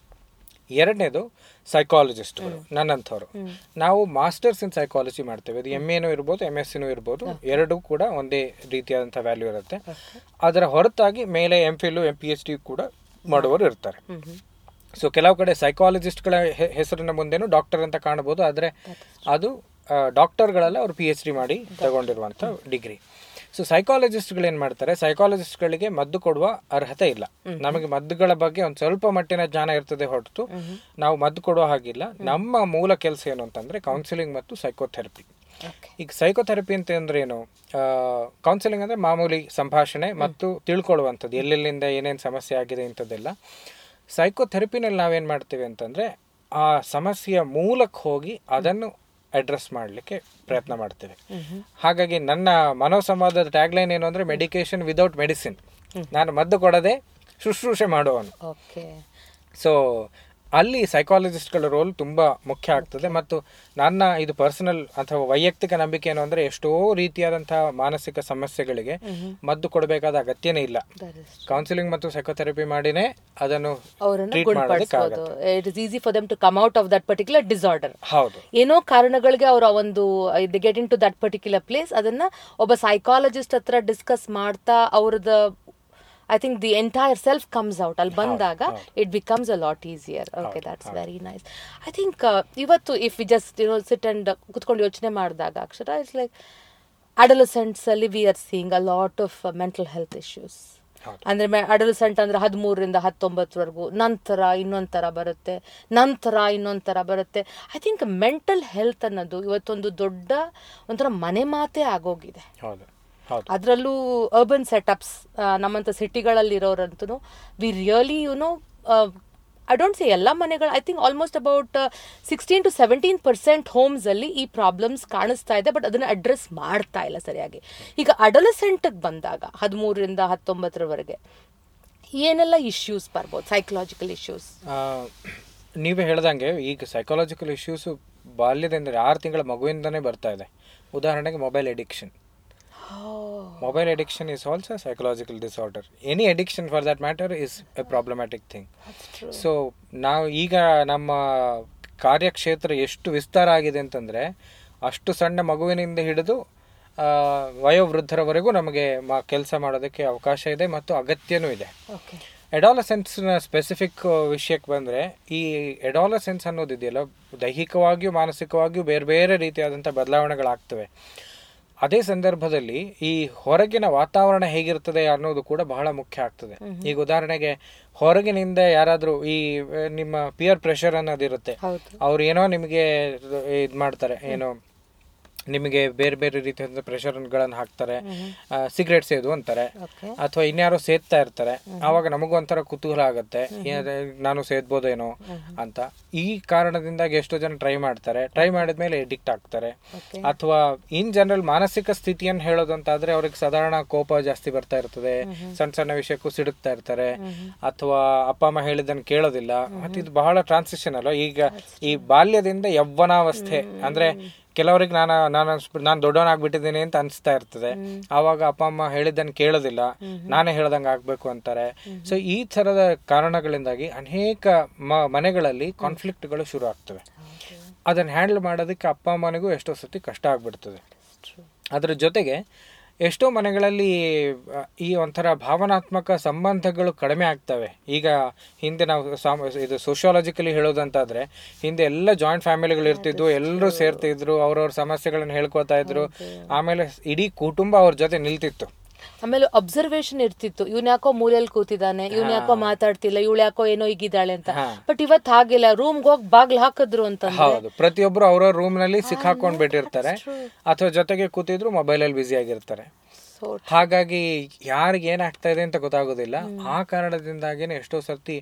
ಎರಡನೇದು ಸೈಕಾಲಜಿಸ್ಟ್ಗಳು, ನನ್ನಂಥವ್ರು. ನಾವು ಮಾಸ್ಟರ್ಸ್ ಇನ್ ಸೈಕಾಲಜಿ ಮಾಡ್ತೇವೆ. ಅದು MA ಇರ್ಬೋದು, MSc ಇರ್ಬೋದು, ಎರಡೂ ಕೂಡ ಒಂದೇ ರೀತಿಯಾದಂಥ ವ್ಯಾಲ್ಯೂ ಇರುತ್ತೆ. ಅದರ ಹೊರತಾಗಿ ಮೇಲೆ MPhil, PhD ಕೂಡ ಮಾಡುವವರು ಇರ್ತಾರೆ. ಸೊ ಕೆಲವು ಕಡೆ ಸೈಕಾಲಜಿಸ್ಟ್ಗಳ ಹೆಸರಿನ ಮುಂದೆನೂ ಡಾಕ್ಟರ್ ಅಂತ ಕಾಣಬಹುದು, ಆದರೆ ಅದು ಡಾಕ್ಟರ್ಗಳೆಲ್ಲ ಅವರು PhD ಮಾಡಿ ತಗೊಂಡಿರುವಂಥ ಡಿಗ್ರಿ. ಸೊ ಸೈಕಾಲಜಿಸ್ಟ್ಗಳು ಏನ್ ಮಾಡ್ತಾರೆ, ಸೈಕಾಲಜಿಸ್ಟ್ಗಳಿಗೆ ಮದ್ದು ಕೊಡುವ ಅರ್ಹತೆ ಇಲ್ಲ. ನಮಗೆ ಮದ್ದುಗಳ ಬಗ್ಗೆ ಒಂದು ಸ್ವಲ್ಪ ಮಟ್ಟಿನ ಜ್ಞಾನ ಇರ್ತದೆ ಹೊರತು ನಾವು ಮದ್ದು ಕೊಡುವ ಹಾಗಿಲ್ಲ. ನಮ್ಮ ಮೂಲ ಕೆಲಸ ಏನು ಅಂತಂದ್ರೆ ಕೌನ್ಸಿಲಿಂಗ್ ಮತ್ತು ಸೈಕೋಥೆರಪಿ. ಈಗ ಸೈಕೋಥೆರಪಿ ಅಂತ ಅಂದ್ರೆ ಏನು, ಕೌನ್ಸಿಲಿಂಗ್ ಅಂದ್ರೆ ಮಾಮೂಲಿ ಸಂಭಾಷಣೆ ಮತ್ತು ತಿಳ್ಕೊಳ್ಳುವಂಥದ್ದು, ಎಲ್ಲೆಲ್ಲಿಂದ ಏನೇನು ಸಮಸ್ಯೆ ಆಗಿದೆ ಇಂಥದ್ದೆಲ್ಲ. ಸೈಕೋಥೆರಪಿನಲ್ಲಿ ನಾವೇನ್ ಮಾಡ್ತೀವಿ ಅಂತಂದ್ರೆ ಆ ಸಮಸ್ಯೆಯ ಮೂಲಕ್ಕೆ ಹೋಗಿ ಅದನ್ನು ಅಡ್ರೆಸ್ ಮಾಡಲಿಕ್ಕೆ ಪ್ರಯತ್ನ ಮಾಡ್ತೇವೆ. ಹಾಗಾಗಿ ನನ್ನ ಮನೋಸಂವಾದದ ಟ್ಯಾಗ್ಲೈನ್ ಏನು ಅಂದ್ರೆ ಮೆಡಿಕೇಶನ್ ವಿದೌಟ್ ಮೆಡಿಸಿನ್. ನಾನು ಮದ್ದು ಕೊಡದೆ ಶುಶ್ರೂಷೆ ಮಾಡುವನು. ಸೊ ಅಲ್ಲಿ ಸೈಕಾಲಜಿಸ್ಟ್ಗಳ ರೋಲ್ ತುಂಬಾ ಮುಖ್ಯ ಆಗ್ತದೆ. ಮತ್ತು ನನ್ನ ಇದು ಪರ್ಸನಲ್ ಅಥವಾ ವೈಯಕ್ತಿಕ ನಂಬಿಕೆ ಏನು ಅಂದ್ರೆ ಎಷ್ಟೋ ರೀತಿಯಾದಂತಹ ಮಾನಸಿಕ ಸಮಸ್ಯೆಗಳಿಗೆ ಮದ್ದು ಕೊಡಬೇಕಾದ ಅಗತ್ಯನೇ ಇಲ್ಲ. ಕೌನ್ಸಿಲಿಂಗ್ ಮತ್ತು ಸೈಕೋಥೆರಪಿ ಮಾಡಿನೇ ಅದನ್ನು ಟ್ರೀಟ್ ಮಾಡೋದಕ್ಕಾಗುತ್ತೆ. It is easy for them to come out of that particular disorder. ಹೌದು, ಏನೋ ಕಾರಣಗಳಿಗೆ ಅವರ ಒಂದು get into that particular place, ಅದನ್ನ ಒಬ್ಬ ಸೈಕಾಲಜಿಸ್ಟ್ ಹತ್ರ ಡಿಸ್ಕಸ್ ಮಾಡ್ತಾ ಅವ್ರದ I think the entire self comes out. Al bandaga, it becomes a lot easier. Okay, that's very nice. I think ivattu if we just sit and kutkondi yochne ಮಾಡಿದಾಗ Akshara, it's like adolescents ಅಲ್ಲಿ we are seeing a lot of mental health issues. ಅಂದ್ರೆ adolescent ಅಂದ್ರೆ 13ರಿಂದ 19ವರೆಗೂ, ನಂತರ ಇನ್ನೊಂಥರ ಬರುತ್ತೆ, ನಂತರ ಇನ್ನೊಂಥರ ಬರುತ್ತೆ. I think mental health ಅನ್ನೋದು ಇವತ್ತೊಂದು ದೊಡ್ಡ ಒಂಥರ ಮನೆ ಮಾತೇ ಆಗೋಗಿದೆ. ಅದರಲ್ಲೂ ಅರ್ಬನ್ ಸೆಟಪ್ಸ್, ನಮ್ಮಂಥ ಸಿಟಿಗಳಲ್ಲಿ ಇರೋರಂತೂ we really I don't say ಎಲ್ಲ ಮನೆಗಳು, I think almost about 16 to 17% homes ಅಲ್ಲಿ ಈ ಪ್ರಾಬ್ಲಮ್ಸ್ ಕಾಣಿಸ್ತಾ ಇದೆ. ಬಟ್ ಅದನ್ನ ಅಡ್ರೆಸ್ ಮಾಡ್ತಾ ಇಲ್ಲ ಸರಿಯಾಗಿ. ಈಗ ಅಡಲಸೆಂಟ್ಗೆ ಬಂದಾಗ 13ರಿಂದ 19ವರೆಗೆ ಏನೆಲ್ಲ ಇಶ್ಯೂಸ್ ಬರ್ಬೋದು, ಸೈಕಲಾಜಿಕಲ್ ಇಶ್ಯೂಸ್? ನೀವೇ ಹೇಳ್ದಂಗೆ ಈಗ ಸೈಕಾಲಜಿಕಲ್ ಇಶ್ಯೂಸ್ ಬಾಲ್ಯದಿಂದ 6 ತಿಂಗಳ ಮಗುವಿಂದನೇ ಬರ್ತಾ ಇದೆ. ಉದಾಹರಣೆಗೆ mobile addiction. Mobile addiction is also a psychological disorder. Any addiction for that matter is a problematic thing. That's true. So ನಾವು ಈಗ ನಮ್ಮ ಕಾರ್ಯಕ್ಷೇತ್ರ ಎಷ್ಟು ವಿಸ್ತಾರ ಆಗಿದೆ ಅಂತಂದ್ರೆ, ಅಷ್ಟು ಸಣ್ಣ ಮಗುವಿನಿಂದ ಹಿಡಿದು ವಯೋವೃದ್ಧರವರೆಗೂ ನಮಗೆ ಕೆಲಸ ಮಾಡೋದಕ್ಕೆ ಅವಕಾಶ ಇದೆ ಮತ್ತು ಅಗತ್ಯನೂ ಇದೆ. ಓಕೆ. ಎಡಾಲಸೆನ್ಸ್ನ ಸ್ಪೆಸಿಫಿಕ್ ವಿಷಯಕ್ಕೆ ಬಂದರೆ, ಈ ಎಡಾಲಸೆನ್ಸ್ ಅನ್ನೋದಿದೆಯಲ್ಲ, ದೈಹಿಕವಾಗಿಯೂ ಮಾನಸಿಕವಾಗಿಯೂ ಬೇರೆ ಬೇರೆ ರೀತಿಯಾದಂಥ ಬದಲಾವಣೆಗಳಾಗ್ತವೆ. ಅದೇ ಸಂದರ್ಭದಲ್ಲಿ ಈ ಹೊರಗಿನ ವಾತಾವರಣ ಹೇಗಿರ್ತದೆ ಅನ್ನೋದು ಕೂಡ ಬಹಳ ಮುಖ್ಯ ಆಗ್ತದೆ. ಈಗ ಉದಾಹರಣೆಗೆ ಹೊರಗಿನಿಂದ ಯಾರಾದರೂ ಈ ನಿಮ್ಮ ಪಿಯರ್ ಪ್ರೆಷರ್ ಅನ್ನೋದಿರುತ್ತೆ, ಅವ್ರು ಏನೋ ನಿಮಗೆ ಇದು ಮಾಡ್ತಾರೆ, ಏನೋ ನಿಮಗೆ ಬೇರೆ ಬೇರೆ ರೀತಿಯಾದ ಪ್ರೆಷರ್ಗಳನ್ನು ಹಾಕ್ತಾರೆ, ಸಿಗರೇಟ್ ಸೇದು ಅಂತಾರೆ, ಅಥವಾ ಇನ್ಯಾರೋ ಸೇದ್ತಾ ಇರ್ತಾರೆ. ಆವಾಗ ನಮಗೂ ಒಂಥರ ಕುತೂಹಲ ಆಗುತ್ತೆ, ನಾನು ಸೇದ್ಬೋದೇನೋ ಅಂತ. ಈ ಕಾರಣದಿಂದಾಗಿ ಎಷ್ಟೋ ಜನ ಟ್ರೈ ಮಾಡ್ತಾರೆ. ಟ್ರೈ ಮಾಡಿದ್ಮೇಲೆ ಎಡಿಕ್ಟ್ ಆಗ್ತಾರೆ. ಅಥವಾ ಇನ್ ಜನರಲ್ ಮಾನಸಿಕ ಸ್ಥಿತಿಯನ್ನು ಹೇಳೋದಂತಾದ್ರೆ ಅವ್ರಿಗೆ ಸಾಧಾರಣ ಕೋಪ ಜಾಸ್ತಿ ಬರ್ತಾ ಇರ್ತದೆ, ಸಣ್ಣ ಸಣ್ಣ ವಿಷಯಕ್ಕೂ ಸಿಡುಕ್ತಾ ಇರ್ತಾರೆ, ಅಥವಾ ಅಪ್ಪ ಅಮ್ಮ ಹೇಳಿದ್ದನ್ನು ಕೇಳೋದಿಲ್ಲ. ಮತ್ತೆ ಇದು ಬಹಳ ಟ್ರಾನ್ಸಿಷನ್ ಅಲ್ಲ. ಈಗ ಈ ಬಾಲ್ಯದಿಂದ ಯೌವನಾವಸ್ಥೆ ಅಂದ್ರೆ ಕೆಲವರಿಗೆ ನಾನು ದೊಡ್ಡವನಾಗ್ಬಿಟ್ಟಿದ್ದೀನಿ ಅಂತ ಅನಿಸ್ತಾ ಇರ್ತದೆ. ಆವಾಗ ಅಪ್ಪ ಅಮ್ಮ ಹೇಳಿದ್ದನ್ನು ಕೇಳೋದಿಲ್ಲ, ನಾನೇ ಹೇಳ್ದಂಗೆ ಆಗ್ಬೇಕು ಅಂತಾರೆ. ಸೊ ಈ ಥರದ ಕಾರಣಗಳಿಂದಾಗಿ ಅನೇಕ ಮನೆಗಳಲ್ಲಿ ಕಾನ್ಫ್ಲಿಕ್ಟ್ಗಳು ಶುರು ಆಗ್ತವೆ. ಅದನ್ನು ಹ್ಯಾಂಡಲ್ ಮಾಡೋದಕ್ಕೆ ಅಪ್ಪ ಅಮ್ಮನಿಗೂ ಎಷ್ಟೋ ಸತಿ ಕಷ್ಟ ಆಗ್ಬಿಡ್ತದೆ. ಅದ್ರ ಜೊತೆಗೆ ಎಷ್ಟೋ ಮನೆಗಳಲ್ಲಿ ಈ ಒಂಥರ ಭಾವನಾತ್ಮಕ ಸಂಬಂಧಗಳು ಕಡಿಮೆ ಆಗ್ತವೆ. ಈಗ ಹಿಂದೆ ನಾವು ಇದು ಸೋಷಿಯಾಲಜಿಕಲಿ ಹೇಳೋದಂತಾದ್ರೆ, ಹಿಂದೆ ಎಲ್ಲ ಜಾಯಿಂಟ್ ಫ್ಯಾಮಿಲಿಗಳು ಇರ್ತಿದ್ವು, ಎಲ್ಲರೂ ಸೇರ್ತಿದ್ರು, ಅವ್ರವ್ರ ಸಮಸ್ಯೆಗಳನ್ನ ಹೇಳ್ಕೊತಾ ಇದ್ರು. ಆಮೇಲೆ ಇಡೀ ಕುಟುಂಬ ಅವ್ರ ಜೊತೆ ನಿಲ್ತಿತ್ತು. ಆಮೇಲೆ ಅಬ್ಸರ್ವೇಷನ್ ಇರ್ತಿತ್ತು, ಇವ್ನ ಯಾಕೋ ಮೂಲೆಯಲ್ಲಿ ಕೂತಿದ್ದಾನೆ, ಇವ್ನ ಯಾಕೋ ಮಾತಾಡ್ತಿಲ್ಲ, ಇವಳು ಯಾಕೋ ಏನೋ ಈಗಿದ್ದಾಳೆ ಅಂತ. ಬಟ್ ಇವತ್ತು ಹಾಗಿಲ್ಲ, ರೂಮ್ಗೆ ಹೋಗಿ ಬಾಗ್ಲು ಹಾಕಿದ್ರು ಅಂತ. ಹೌದು, ಪ್ರತಿಯೊಬ್ರು ಅವ್ರವ್ರ ರೂಮ್ ನಲ್ಲಿ ಸಿಕ್ಕಾಕೊಂಡ್ ಬಿಟ್ಟಿರ್ತಾರೆ, ಅಥವಾ ಜೊತೆಗೆ ಕೂತಿದ್ರು ಮೊಬೈಲಲ್ಲಿ ಬ್ಯುಸಿ ಆಗಿರ್ತಾರೆ. ಹಾಗಾಗಿ ಯಾರಿಗೆ ಏನಾಗ್ತಾ ಇದೆ ಅಂತ ಗೊತ್ತಾಗೋದಿಲ್ಲ. ಆ ಕಾರಣದಿಂದಾಗೇನೆ ಎಷ್ಟೋ ಸರ್ತಿ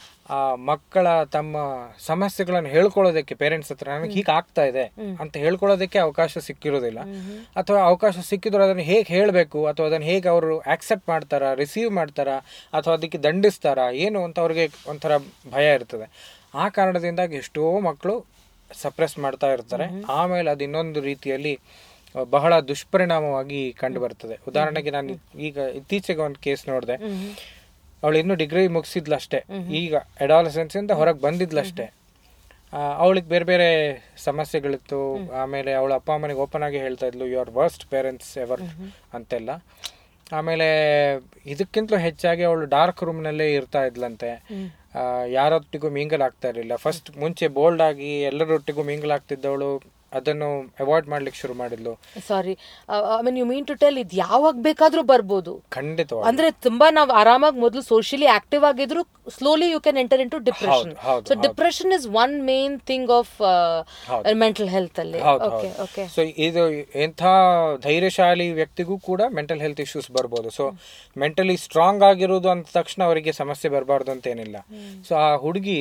ಮಕ್ಕಳ ತಮ್ಮ ಸಮಸ್ಯೆಗಳನ್ನು ಹೇಳ್ಕೊಳ್ಳೋದಕ್ಕೆ ಪೇರೆಂಟ್ಸ್ ಹತ್ರ ನನಗೆ ಹೀಗೆ ಆಗ್ತಾ ಇದೆ ಅಂತ ಹೇಳ್ಕೊಳ್ಳೋದಕ್ಕೆ ಅವಕಾಶ ಸಿಕ್ಕಿರೋದಿಲ್ಲ. ಅಥವಾ ಅವಕಾಶ ಸಿಕ್ಕಿದ್ರು ಅದನ್ನು ಹೇಗೆ ಹೇಳಬೇಕು, ಅಥವಾ ಅದನ್ನು ಹೇಗೆ ಅವರು ಆಕ್ಸೆಪ್ಟ್ ಮಾಡ್ತಾರಾ, ರಿಸೀವ್ ಮಾಡ್ತಾರಾ, ಅಥವಾ ಅದಕ್ಕೆ ದಂಡಿಸ್ತಾರಾ ಏನು ಅಂತ ಅವ್ರಿಗೆ ಒಂಥರ ಭಯ ಇರ್ತದೆ. ಆ ಕಾರಣದಿಂದಾಗಿ ಎಷ್ಟೋ ಮಕ್ಕಳು ಸಪ್ರೆಸ್ ಮಾಡ್ತಾ ಇರ್ತಾರೆ. ಆಮೇಲೆ ಅದು ಇನ್ನೊಂದು ರೀತಿಯಲ್ಲಿ ಬಹಳ ದುಷ್ಪರಿಣಾಮವಾಗಿ ಕಂಡು ಬರ್ತದೆ. ಉದಾಹರಣೆಗೆ ನಾನು ಈಗ ಇತ್ತೀಚೆಗೆ ಒಂದು ಕೇಸ್ ನೋಡಿದೆ. ಅವಳು ಇನ್ನೂ ಡಿಗ್ರಿ ಮುಗಿಸಿದ್ಲಷ್ಟೇ, ಈಗ ಅಡಾಲಸೆನ್ಸ್ ಇಂದ ಹೊರಗೆ ಬಂದಿದ್ಲಷ್ಟೇ. ಅವಳಿಗೆ ಬೇರೆ ಬೇರೆ ಸಮಸ್ಯೆಗಳಿತ್ತು. ಆಮೇಲೆ ಅವಳ ಅಪ್ಪ ಅಮ್ಮನಿಗೆ ಓಪನ್ ಆಗಿ ಹೇಳ್ತಾ ಇದ್ಲು, you are worst parents ever ಅಂತೆಲ್ಲ. ಆಮೇಲೆ ಇದಕ್ಕಿಂತಲೂ ಹೆಚ್ಚಾಗಿ ಅವಳು ಡಾರ್ಕ್ ರೂಮ್ನಲ್ಲೇ ಇರ್ತಾ ಇದ್ಲಂತೆ. ಯಾರೊಟ್ಟಿಗೂ ಮೀಂಗಲ್ ಆಗ್ತಾ ಇರಲಿಲ್ಲ. ಫಸ್ಟ್ ಮುಂಚೆ ಬೋಲ್ಡ್ ಆಗಿ ಎಲ್ಲರೊಟ್ಟಿಗೂ ಮೀಂಗಲ್ ಆಗ್ತಿದ್ದವಳು ಅದನ್ನು ಅವಾಯ್ಡ್ ಮಾಡ್ಲಿಕ್ಕೆ ಶುರು ಮಾಡಿದ್ಲು. Sorry, I mean you mean to tell ಇದು ಯಾವಾಗ ಬೇಕಾದ್ರೂ ಬರ್ಬೋದು. ಖಂಡಿತ. ಅಂದ್ರೆ ತುಂಬಾ ನಾವು ಆರಾಮಾಗಿ ಮೊದಲು ಸೋಷಿಯಲಿ ಆಕ್ಟಿವ್ ಆಗಿದ್ರು, slowly you can enter into depression. So depression is one main thing of mental health ಅಲ್ಲಿ. ಸೊ ಇದು ಎಂಥ ಧೈರ್ಯಶಾಲಿ ವ್ಯಕ್ತಿಗೂ ಕೂಡ ಮೆಂಟಲ್ ಹೆಲ್ತ್ ಇಶ್ಯೂಸ್ ಬರ್ಬೋದು. ಸೊ ಮೆಂಟಲಿ ಸ್ಟ್ರಾಂಗ್ ಆಗಿರೋದು ಅಂದ ತಕ್ಷಣ ಅವರಿಗೆ ಸಮಸ್ಯೆ ಬರಬಾರ್ದು ಅಂತ ಏನಿಲ್ಲ. ಸೊ ಆ ಹುಡುಗಿ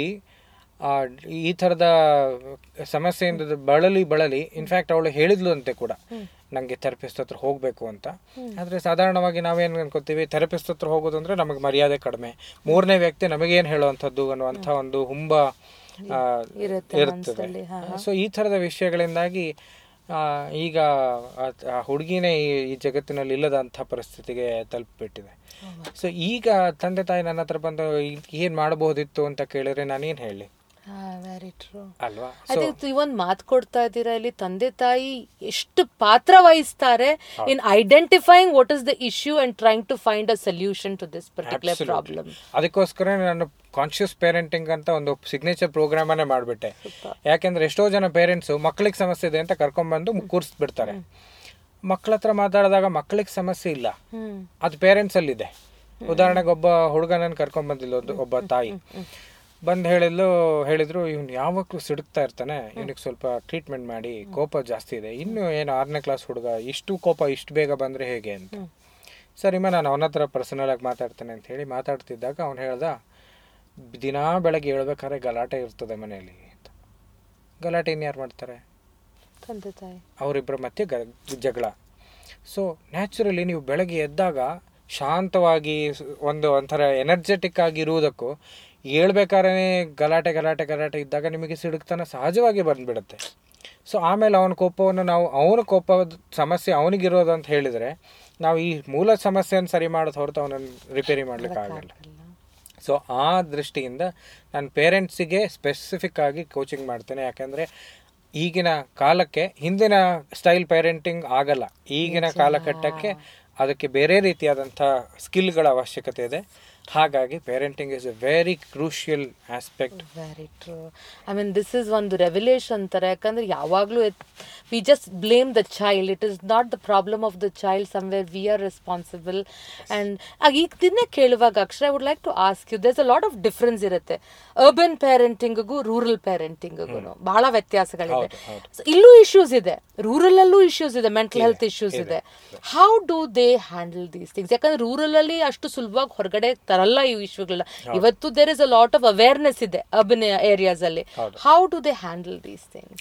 ಈ ಥರದ ಸಮಸ್ಯೆಯಿಂದ ಬಳಲಿ ಇನ್ಫ್ಯಾಕ್ಟ್ ಅವಳು ಹೇಳಿದ್ಲು ಅಂತೆ ಕೂಡ, ನನಗೆ ಥೆರಪಿಸ್ಟ್ ಹತ್ರ ಹೋಗಬೇಕು ಅಂತ. ಆದರೆ ಸಾಧಾರಣವಾಗಿ ನಾವೇನು ಅನ್ಕೋತೀವಿ, ಥೆರಪಿಸ್ಟ್ ಹತ್ರ ಹೋಗೋದು ಅಂದರೆ ನಮಗೆ ಮರ್ಯಾದೆ ಕಡಿಮೆ, ಮೂರನೇ ವ್ಯಕ್ತಿ ನಮಗೇನು ಹೇಳುವಂಥದ್ದು ಅನ್ನುವಂಥ ಒಂದು ಹುಂಬ ಇರ್ತದೆ. ಸೊ ಈ ಥರದ ವಿಷಯಗಳಿಂದಾಗಿ ಈಗ ಆ ಹುಡುಗಿನೇ ಈ ಜಗತ್ತಿನಲ್ಲಿ ಇಲ್ಲದಂಥ ಪರಿಸ್ಥಿತಿಗೆ ತಲುಪಿಬಿಟ್ಟಿದೆ. ಸೊ ಈಗ ತಂದೆ ತಾಯಿ ನನ್ನ ಹತ್ರ ಬಂದು ಏನು ಮಾಡಬಹುದಿತ್ತು ಅಂತ ಕೇಳಿದ್ರೆ ನಾನೇನು ಹೇಳಿ? ವೆರಿ ಟ್ರೂ ಅಲ್ವಾ? ಅದೇ ಇವನ್ ಮಾತು ಕೊಡ್ತಾ ಇದ್ದೀರಾ, ಇಲ್ಲಿ ತಂದೆ ತಾಯಿ ಎಷ್ಟು ಪಾತ್ರ ವಹಿಸ್ತಾರೆ in identifying what is the issue and trying to find a solution to this particular problem. ಅದಕ್ಕೋಸ್ಕರ ನಾನು ಕಾನ್ಶಿಯಸ್ ಪೇರೆಂಟಿಂಗ್ ಅಂತ ಒಂದು ಸಿಗ್ನೇಚರ್ ಪ್ರೋಗ್ರಾಮ್ ಅನ್ನೇ ಮಾಡಿಬಿಟ್ಟೆ. ಯಾಕೆಂದ್ರೆ ಎಷ್ಟೋ ಜನ ಪೇರೆಂಟ್ಸ್ ಮಕ್ಕಳಿಗೆ ಸಮಸ್ಯೆ ಇದೆ ಅಂತ ಕರ್ಕೊಂಡ್ಬಂದು ಕೂರಿಸ್ಬಿಡ್ತಾರೆ. ಮಕ್ಕಳ ಹತ್ರ ಮಾತಾಡಿದಾಗ ಮಕ್ಕಳಿಗೆ ಸಮಸ್ಯೆ ಇಲ್ಲ, ಅದು ಪೇರೆಂಟ್ಸ್ ಅಲ್ಲಿ ಇದೆ. ಉದಾಹರಣೆಗೆ ಒಬ್ಬ ಹುಡುಗನನ್ನು ಕರ್ಕೊಂಡ್ ಬಂದಿಲ್ಲ ಒಬ್ಬ ತಾಯಿ, ಬಂದು ಹೇಳಿದ್ರು ಇವ್ನು ಯಾವಾಗಲೂ ಸಿಡುಕ್ತಾ ಇರ್ತಾನೆ, ಇವನಿಗೆ ಸ್ವಲ್ಪ ಟ್ರೀಟ್ಮೆಂಟ್ ಮಾಡಿ, ಕೋಪ ಜಾಸ್ತಿ ಇದೆ, ಇನ್ನು ಏನು 6ನೇ ಕ್ಲಾಸ್ ಹುಡುಗ, ಇಷ್ಟು ಕೋಪ ಇಷ್ಟು ಬೇಗ ಬಂದರೆ ಹೇಗೆ ಅಂತ. ಸರಿಮ್ಮ ನಾನು ಅವನ ಹತ್ರ ಪರ್ಸನಲ್ ಆಗಿ ಮಾತಾಡ್ತೇನೆ ಅಂತ ಹೇಳಿ ಮಾತಾಡ್ತಿದ್ದಾಗ ಅವ್ನು ಹೇಳ್ದ, ದಿನಾ ಬೆಳಗ್ಗೆ ಹೇಳ್ಬೇಕಾದ್ರೆ ಗಲಾಟೆ ಇರ್ತದೆ ಮನೆಯಲ್ಲಿ ಅಂತ. ಗಲಾಟೆ ಇನ್ಯಾರು ಮಾಡ್ತಾರೆ? ತಂದೆ ತಾಯಿ. ಅವರಿಬ್ಬರ ಮಧ್ಯೆ ಜಗಳ. ಸೊ ನ್ಯಾಚುರಲಿ ನೀವು ಬೆಳಗ್ಗೆ ಎದ್ದಾಗ ಶಾಂತವಾಗಿ ಒಂಥರ ಎನರ್ಜೆಟಿಕ್ ಆಗಿರುವುದಕ್ಕೂ ಹೇಳ್ಬೇಕಾದ್ರೆ ಗಲಾಟೆ ಇದ್ದಾಗ ನಿಮಗೆ ಸಿಡುಕ್ತನ ಸಹಜವಾಗಿ ಬಂದ್ಬಿಡುತ್ತೆ. ಸೊ ಆಮೇಲೆ ಅವನ ಕೋಪವನ್ನು ಅವನ ಕೋಪದ ಸಮಸ್ಯೆ ಅವನಿಗಿರೋದು ಅಂತ ಹೇಳಿದರೆ ನಾವು ಈ ಮೂಲ ಸಮಸ್ಯೆಯನ್ನು ಸರಿ ಮಾಡೋದು ಹೊರತು ಅವನನ್ನು ರಿಪೇರಿ ಮಾಡ್ಲಿಕ್ಕೆ ಆಗಲ್ಲ. ಸೊ ಆ ದೃಷ್ಟಿಯಿಂದ ನಾನು ಪೇರೆಂಟ್ಸಿಗೆ ಸ್ಪೆಸಿಫಿಕ್ ಆಗಿ ಕೋಚಿಂಗ್ ಮಾಡ್ತೇನೆ. ಯಾಕೆಂದರೆ ಈಗಿನ ಕಾಲಕ್ಕೆ ಹಿಂದಿನ ಸ್ಟೈಲ್ ಪೇರೆಂಟಿಂಗ್ ಆಗಲ್ಲ. ಈಗಿನ ಕಾಲಘಟ್ಟಕ್ಕೆ ಅದಕ್ಕೆ ಬೇರೆ ರೀತಿಯಾದಂಥ ಸ್ಕಿಲ್ಗಳ ಅವಶ್ಯಕತೆ ಇದೆ. ಹಾಗಾಗಿ parenting is a very crucial aspect. Very true. I mean this is ಒಂದು ರೆವಲ್ಯೂಷನ್ ಥರ. ಯಾಕಂದರೆ ಯಾವಾಗಲೂ we just blame the child. It is not the problem of the child. Somewhere we are responsible. And ಈಗ ದಿನ ಕೇಳುವಾಗ Akshara, I would like to ask you, there's a lot of difference ಇರುತ್ತೆ urban ಪೇರೆಂಟಿಂಗಿಗೂ rural ಪೇರೆಂಟಿಂಗಿಗೂ. ಬಹಳ ವ್ಯತ್ಯಾಸಗಳಿದೆ. ಇಲ್ಲೂ issues ಇದೆ, ರೂರಲಲ್ಲೂ ಇಶ್ಯೂಸ್ ಇದೆ, ಮೆಂಟಲ್ ಹೆಲ್ತ್ ಇಶ್ಯೂಸ್ ಇದೆ. How do they handle these things? ಯಾಕಂದ್ರೆ ರೂರಲಲ್ಲಿ ಅಷ್ಟು ಸುಲಭವಾಗಿ ಹೊರಗಡೆ ತರಲ್ಲ ಈ ಇಶ್ಯೂಗಳನ್ನ. ಇವತ್ತು there is a lot of awareness ಇದೆ ಅರ್ಬನ್ ಏರಿಯಾಸ್ ಅಲ್ಲಿ. How do they handle these things?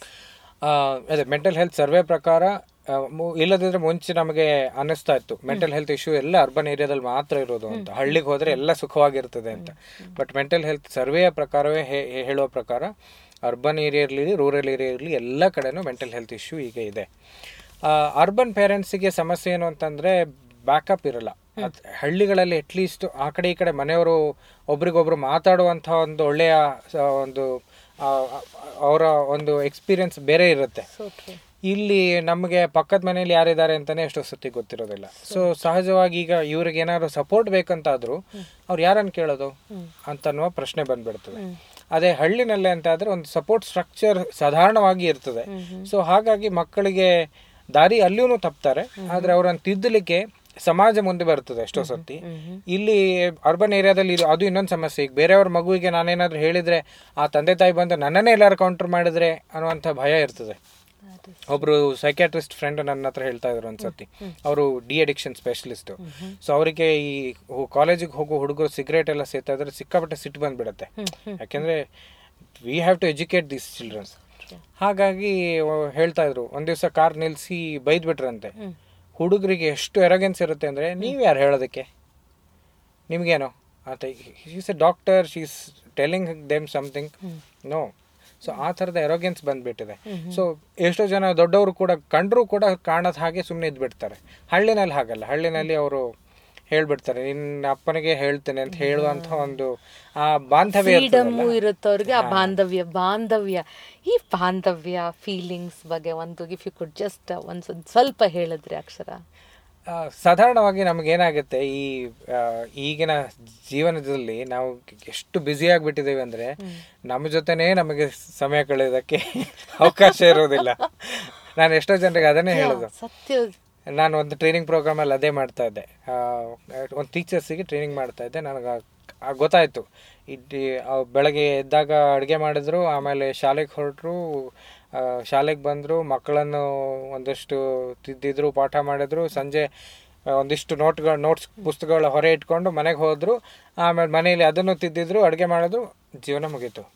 ಅದೇ ಮೆಂಟಲ್ ಹೆಲ್ತ್ ಸರ್ವೆ ಪ್ರಕಾರ, ಇಲ್ಲದಿದ್ರೆ ಮುಂಚೆ ನಮಗೆ ಅನ್ನಿಸ್ತಾ ಇತ್ತು ಮೆಂಟಲ್ ಹೆಲ್ತ್ ಇಶ್ಯೂ ಎಲ್ಲ ಅರ್ಬನ್ ಏರಿಯಾದಲ್ಲಿ ಮಾತ್ರ ಇರೋದು ಅಂತ, ಹಳ್ಳಿಗೆ ಹೋದ್ರೆ ಎಲ್ಲ ಸುಖವಾಗಿರ್ತದೆ ಅಂತ. ಬಟ್ ಮೆಂಟಲ್ ಹೆಲ್ತ್ ಸರ್ವೆಯ ಪ್ರಕಾರವೇ ಹೇಳುವ ಪ್ರಕಾರ ಅರ್ಬನ್ ಏರಿಯಾ ಇರಲಿ ರೂರಲ್ ಏರಿಯಾ ಇರಲಿ ಎಲ್ಲ ಕಡೆನೂ ಮೆಂಟಲ್ ಹೆಲ್ತ್ ಇಶ್ಯೂ ಈಗ ಇದೆ. ಅರ್ಬನ್ ಪೇರೆಂಟ್ಸಿಗೆ ಸಮಸ್ಯೆ ಏನು ಅಂತಂದರೆ ಬ್ಯಾಕಪ್ ಇರಲ್ಲ. ಹಳ್ಳಿಗಳಲ್ಲಿ ಅಟ್ಲೀಸ್ಟ್ ಆ ಕಡೆ ಈ ಕಡೆ ಮನೆಯವರು ಒಬ್ರಿಗೊಬ್ರು ಮಾತಾಡುವಂಥ ಒಂದು ಒಳ್ಳೆಯ ಒಂದು ಅವರ ಒಂದು ಎಕ್ಸ್ಪೀರಿಯನ್ಸ್ ಬೇರೆ ಇರುತ್ತೆ. ಇಲ್ಲಿ ನಮಗೆ ಪಕ್ಕದ ಮನೇಲಿ ಯಾರಿದ್ದಾರೆ ಅಂತಾನೆ ಎಷ್ಟೋ ಸತಿ ಗೊತ್ತಿರೋದಿಲ್ಲ. ಸೊ ಸಹಜವಾಗಿ ಈಗ ಇವ್ರಿಗೆ ಏನಾದ್ರು ಸಪೋರ್ಟ್ ಬೇಕಂತಾದ್ರೂ ಅವ್ರು ಯಾರನ್ನು ಕೇಳೋದು ಅಂತನ್ನುವ ಪ್ರಶ್ನೆ ಬಂದ್ಬಿಡ್ತದೆ. ಅದೇ ಹಳ್ಳಿನಲ್ಲೇ ಅಂತ ಆದ್ರೆ ಒಂದು ಸಪೋರ್ಟ್ ಸ್ಟ್ರಕ್ಚರ್ ಸಾಧಾರಣವಾಗಿ ಇರ್ತದೆ. ಸೊ ಹಾಗಾಗಿ ಮಕ್ಕಳಿಗೆ ದಾರಿ ಅಲ್ಲಿಯೂ ತಪ್ತಾರೆ, ಆದ್ರೆ ಅವರನ್ನು ತಿದ್ದಲಿಕ್ಕೆ ಸಮಾಜ ಮುಂದೆ ಬರ್ತದೆ ಎಷ್ಟೋ ಸತಿ. ಇಲ್ಲಿ ಅರ್ಬನ್ ಏರಿಯಾದಲ್ಲಿ ಅದು ಇನ್ನೊಂದು ಸಮಸ್ಯೆ. ಈಗ ಬೇರೆಯವ್ರ ಮಗುವಿಗೆ ನಾನೇನಾದ್ರೂ ಹೇಳಿದ್ರೆ ಆ ತಂದೆ ತಾಯಿ ಬಂದು ನನ್ನನ್ನೇ ಎಲ್ಲಾರು ಕೌಂಟರ್ ಮಾಡಿದ್ರೆ ಅನ್ನುವಂಥ ಭಯ ಇರ್ತದೆ. ಒಬ್ರು ಸೈಕ್ಯಾಟ್ರಿಸ್ಟ್ ಫ್ರೆಂಡ್ ನನ್ನ ಹತ್ರ ಹೇಳ್ತಾ ಇದ್ರು ಒಂದ್ಸತಿ. ಅವರು ಡಿ ಅಡಿಕ್ಷನ್ ಸ್ಪೆಷಲಿಸ್ಟ್. ಸೊ ಅವರಿಗೆ ಈ ಕಾಲೇಜಿಗೆ ಹೋಗೋ ಹುಡುಗರು ಸಿಗರೇಟ್ ಎಲ್ಲ ಸೇತಾ ಇದ್ರೆ ಸಿಕ್ಕಾಪಟ್ಟೆ ಸಿಟ್ಟು ಬಂದ್ಬಿಡತ್ತೆ. ಯಾಕೆಂದ್ರೆ we have to educate these childrens. ಹಾಗಾಗಿ ಹೇಳ್ತಾ ಇದ್ರು, ಒಂದ್ ದಿವಸ ಕಾರ್ ನಿಲ್ಸಿ ಬೈದ್ಬಿಟ್ರಂತೆ. ಹುಡುಗರಿಗೆ ಎಷ್ಟು ಎರೋಗೆನ್ಸ್ ಇರುತ್ತೆ ಅಂದ್ರೆ, ನೀವ್ ಯಾರು ಹೇಳೋದಕ್ಕೆ, ನಿಮ್ಗೇನೋ ಅಂತ. She's a doctor, she's telling them something. No. So ಆ ಥರದ ಎರೋಗೆನ್ಸ್ ಬಂದ್ಬಿಟ್ಟಿದೆ. ಸೊ ಎಷ್ಟೋ ಜನ ದೊಡ್ಡವರು ಕೂಡ ಕಂಡ್ರು ಕೂಡ ಕಾಣದ ಹಾಗೆ ಸುಮ್ಮನೆ ಇದ್ಬಿಡ್ತಾರೆ. ಹಳ್ಳಿನಲ್ಲಿ ಹಾಗಲ್ಲ. ಹಳ್ಳಿನಲ್ಲಿ ಅವರು ಹೇಳ್ಬಿಡ್ತಾರೆ, ನಿನ್ನ ಅಪ್ಪನಿಗೆ ಹೇಳ್ತೇನೆ ಅಂತ ಹೇಳುವಂತ ಒಂದು ಆ ಬಾಂಧವ್ಯ ಇರುತ್ತೆ ಅವ್ರಿಗೆ. ಆ ಬಾಂಧವ್ಯ ಈ ಬಾಂಧವ್ಯ ಫೀಲಿಂಗ್ಸ್ ಬಗ್ಗೆ ಒಂದು ಇಫ್ ಯು ಕುಡ್ ಜಸ್ಟ್ ಒಂದು ಸ್ವಲ್ಪ ಹೇಳಿದ್ರೆ ಅಕ್ಷರ. ಸಾಧಾರಣವಾಗಿ ನಮಗೇನಾಗುತ್ತೆ, ಈ ಈಗಿನ ಜೀವನದಲ್ಲಿ ನಾವು ಎಷ್ಟು ಬ್ಯುಸಿ ಆಗಿಬಿಟ್ಟಿದ್ದೇವೆ ಅಂದರೆ ನಮ್ಮ ಜೊತೆನೇ ನಮಗೆ ಸಮಯ ಕಳೆಯೋದಕ್ಕೆ ಅವಕಾಶ ಇರೋದಿಲ್ಲ. ನಾನು ಎಷ್ಟೋ ಜನರಿಗೆ ಅದನ್ನೇ ಹೇಳೋದು. ಸತ್ಯ. ನಾನು ಒಂದು ಟ್ರೈನಿಂಗ್ ಪ್ರೋಗ್ರಾಮಲ್ಲಿ ಅದೇ ಮಾಡ್ತಾ ಇದ್ದೆ. ಒಂದು ಟೀಚರ್ಸಿಗೆ ಟ್ರೈನಿಂಗ್ ಮಾಡ್ತಾ ಇದ್ದೆ. ನನಗೆ ಗೊತ್ತಾಯಿತು, ಬೆಳಗ್ಗೆ ಎದ್ದಾಗ ಅಡುಗೆ ಮಾಡಿದ್ರು, ಆಮೇಲೆ ಶಾಲೆಗೆ ಹೊರಟರು, ಶಾಲೆಗೆ ಬಂದರು, ಮಕ್ಕಳನ್ನು ಒಂದಷ್ಟು ತಿದ್ದಿದ್ರು, ಪಾಠ ಮಾಡಿದ್ರು, ಸಂಜೆ ಒಂದಿಷ್ಟು ನೋಟ್ಸ್ ಪುಸ್ತಕಗಳ ಹೊರೆ ಇಟ್ಕೊಂಡು ಮನೆಗೆ ಹೋದರು, ಆಮೇಲೆ ಮನೆಯಲ್ಲಿ ಅದನ್ನು ತಿದ್ದಿದ್ರು, ಅಡುಗೆ ಮಾಡಿದ್ರು, ಜೀವನ ಮುಗೀತು.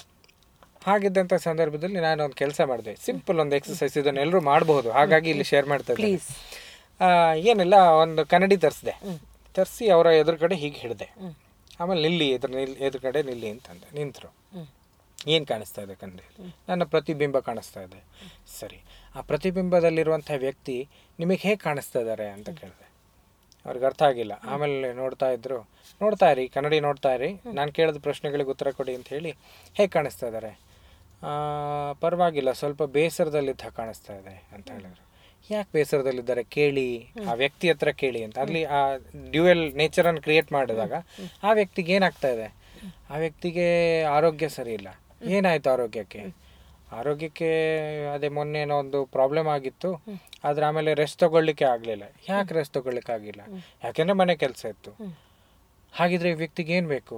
ಹಾಗಿದ್ದಂಥ ಸಂದರ್ಭದಲ್ಲಿ ನಾನು ಒಂದು ಕೆಲಸ ಮಾಡಿದೆ, ಸಿಂಪಲ್ ಒಂದು ಎಕ್ಸಸೈಸ್, ಇದನ್ನು ಎಲ್ಲರೂ ಮಾಡಬಹುದು, ಹಾಗಾಗಿ ಇಲ್ಲಿ ಶೇರ್ ಮಾಡ್ತಾ ಇದ್ದೀನಿ. ಏನಿಲ್ಲ, ಒಂದು ಕನ್ನಡಿ ತರಿಸಿ ಅವರ ಎದುರುಗಡೆ ಹೀಗೆ ಹಿಡಿದೆ. ಆಮೇಲೆ ಎದುರುಗಡೆ ನಿಲ್ಲಿ ಅಂತಂದೆ. ನಿಂತರು. ಏನು ಕಾಣಿಸ್ತಾ ಇದೆ ಕನ್ನಡಿಯಲ್ಲಿ? ನನ್ನ ಪ್ರತಿಬಿಂಬ ಕಾಣಿಸ್ತಾ ಇದೆ. ಸರಿ, ಆ ಪ್ರತಿಬಿಂಬದಲ್ಲಿರುವಂಥ ವ್ಯಕ್ತಿ ನಿಮಗೆ ಹೇಗೆ ಕಾಣಿಸ್ತಾ ಇದ್ದಾರೆ ಅಂತ ಕೇಳಿದೆ. ಅವ್ರಿಗೆ ಅರ್ಥ ಆಗಿಲ್ಲ. ಆಮೇಲೆ ನೋಡ್ತಾ ಇರಿ, ಕನ್ನಡಿ ನೋಡ್ತಾ ಇರಿ, ನಾನು ಕೇಳಿದ ಪ್ರಶ್ನೆಗಳಿಗೆ ಉತ್ತರ ಕೊಡಿ ಅಂತ ಹೇಳಿ, ಹೇಗೆ ಕಾಣಿಸ್ತಾ ಇದ್ದಾರೆ? ಪರವಾಗಿಲ್ಲ, ಸ್ವಲ್ಪ ಬೇಸರದಲ್ಲಿದ್ದ ಕಾಣಿಸ್ತಾ ಇದೆ ಅಂತ ಹೇಳಿದ್ರು. ಯಾಕೆ ಬೇಸರದಲ್ಲಿದ್ದಾರೆ ಕೇಳಿ, ಆ ವ್ಯಕ್ತಿ ಹತ್ರ ಕೇಳಿ ಅಂತ. ಅಲ್ಲಿ ಆ ಡ್ಯುಯಲ್ ನೇಚರನ್ನು ಕ್ರಿಯೇಟ್ ಮಾಡಿದಾಗ ಆ ವ್ಯಕ್ತಿಗೆ ಏನಾಗ್ತಾ ಇದೆ? ಆ ವ್ಯಕ್ತಿಗೆ ಆರೋಗ್ಯ ಸರಿ ಇಲ್ಲ. ಏನಾಯ್ತು ಆರೋಗ್ಯಕ್ಕೆ? ಅದೇ ಮೊನ್ನೆ ಏನೋ ಒಂದು ಪ್ರಾಬ್ಲಮ್ ಆಗಿತ್ತು, ಆದ್ರೆ ಆಮೇಲೆ ರೆಸ್ಟ್ ತಗೊಳ್ಳಿಕ್ಕೆ ಆಗಲಿಲ್ಲ. ಯಾಕೆ ರೆಸ್ಟ್ ತಗೊಳ್ಳಿಕ್ಕೆ ಆಗಿಲ್ಲ? ಯಾಕೆಂದ್ರೆ ಮನೆ ಕೆಲಸ ಇತ್ತು. ಹಾಗಿದ್ರೆ ಈ ವ್ಯಕ್ತಿಗೆ ಏನು ಬೇಕು?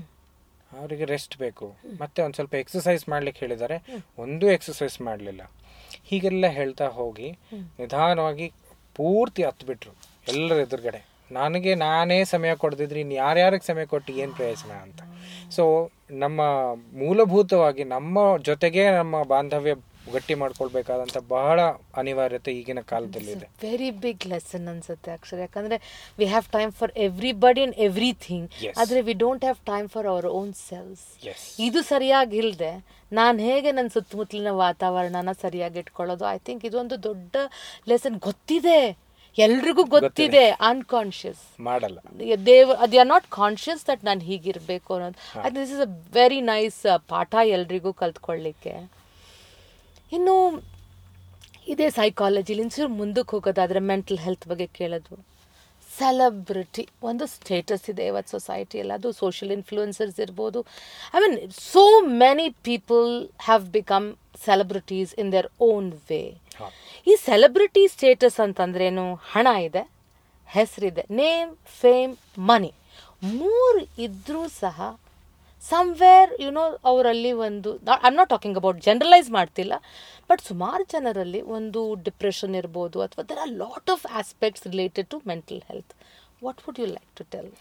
ಅವರಿಗೆ ರೆಸ್ಟ್ ಬೇಕು. ಮತ್ತೆ ಒಂದು ಸ್ವಲ್ಪ ಎಕ್ಸಸೈಸ್ ಮಾಡ್ಲಿಕ್ಕೆ ಹೇಳಿದ್ದಾರೆ, ಒಂದೂ ಎಕ್ಸಸೈಸ್ ಮಾಡಲಿಲ್ಲ. ಹೀಗೆಲ್ಲ ಹೇಳ್ತಾ ಹೋಗಿ ನಿಧಾನವಾಗಿ ಪೂರ್ತಿ ಹತ್ಬಿಟ್ರು ಎಲ್ಲರ ಎದುರುಗಡೆ. ನಾನೇ ಸಮಯ ಕೊಡ್ದಿದ್ರಿ, ಇನ್ನು ಯಾರ್ಯಾರಿಗೆ ಸಮಯ ಕೊಟ್ಟು ಏನು ಪ್ರಯೋಜನ ಅಂತ. ಸೊ ನಮ್ಮ ಮೂಲಭೂತವಾಗಿ ನಮ್ಮ ಜೊತೆಗೆ ನಮ್ಮ ಬಾಂಧವ್ಯ ಗಟ್ಟಿ ಮಾಡ್ಕೊಳ್ಬೇಕಾದಂಥ ಬಹಳ ಅನಿವಾರ್ಯತೆ ಈಗಿನ ಕಾಲದಲ್ಲಿ ಇದೆ. ವೆರಿ ಬಿಗ್ ಲೆಸನ್ ಅನ್ಸುತ್ತೆ ಅಕ್ಷರ. ಯಾಕಂದ್ರೆ we have time for everybody and everything, ಆದ್ರೆ we don't have time for our own selves. ಇದು ಸರಿಯಾಗಿಲ್ದೆ ನಾನು ಹೇಗೆ ನನ್ನ ಸುತ್ತಮುತ್ತಲಿನ ವಾತಾವರಣನ ಸರಿಯಾಗಿ ಇಟ್ಕೊಳ್ಳೋದು, ಐ ಥಿಂಕ್ ಇದೊಂದು ದೊಡ್ಡ ಲೆಸನ್. ಗೊತ್ತಿದೆ, ಎಲ್ರಿಗೂ ಗೊತ್ತಿದೆ, ಅನ್ಕಾನ್ಶಿಯಸ್ ಮಾಡಲ್ಲ. They are not conscious that ನಾನು ಹೀಗಿರ್ಬೇಕು ಅನ್ನೋದು. This is a very nice ಪಾಠ ಎಲ್ರಿಗೂ ಕಲ್ತ್ಕೊಳ್ಳಿಕ್ಕೆ. ಇನ್ನು ಇದೇ ಸೈಕಾಲಜಿಲಿ ಇನ್ಸೂರು ಮುಂದಕ್ಕೆ ಹೋಗೋದಾದರೆ ಮೆಂಟಲ್ ಹೆಲ್ತ್ ಬಗ್ಗೆ ಕೇಳೋದು. ಸೆಲೆಬ್ರಿಟಿ ಒಂದು ಸ್ಟೇಟಸ್ ಇದೆ ಇವತ್ತು ಸೊಸೈಟಿಯಲ್ಲಿ, ಅದು ಸೋಷಿಯಲ್ ಇನ್ಫ್ಲೂಯೆನ್ಸರ್ಸ್ ಇರ್ಬೋದು. I mean so many people have become celebrities in their own way. ಈ ಸೆಲೆಬ್ರಿಟಿ ಸ್ಟೇಟಸ್ ಅಂತಂದ್ರೇನು? ಹಣ ಇದೆ, ಹೆಸರಿದೆ, ನೇಮ್, ಫೇಮ್, ಮನಿ, ಮೂರು ಇದ್ರೂ ಸಹ ಸಮ್ವೇರ್ ಅವರಲ್ಲಿ ಒಂದು, I am not talking about generalise ಮಾಡ್ತಿಲ್ಲ, ಬಟ್ ಸುಮಾರು ಜನರಲ್ಲಿ ಒಂದು ಡಿಪ್ರೆಷನ್ ಇರ್ಬೋದು, ಅಥವಾ there are lot of aspects related to mental health. What would you like to tell?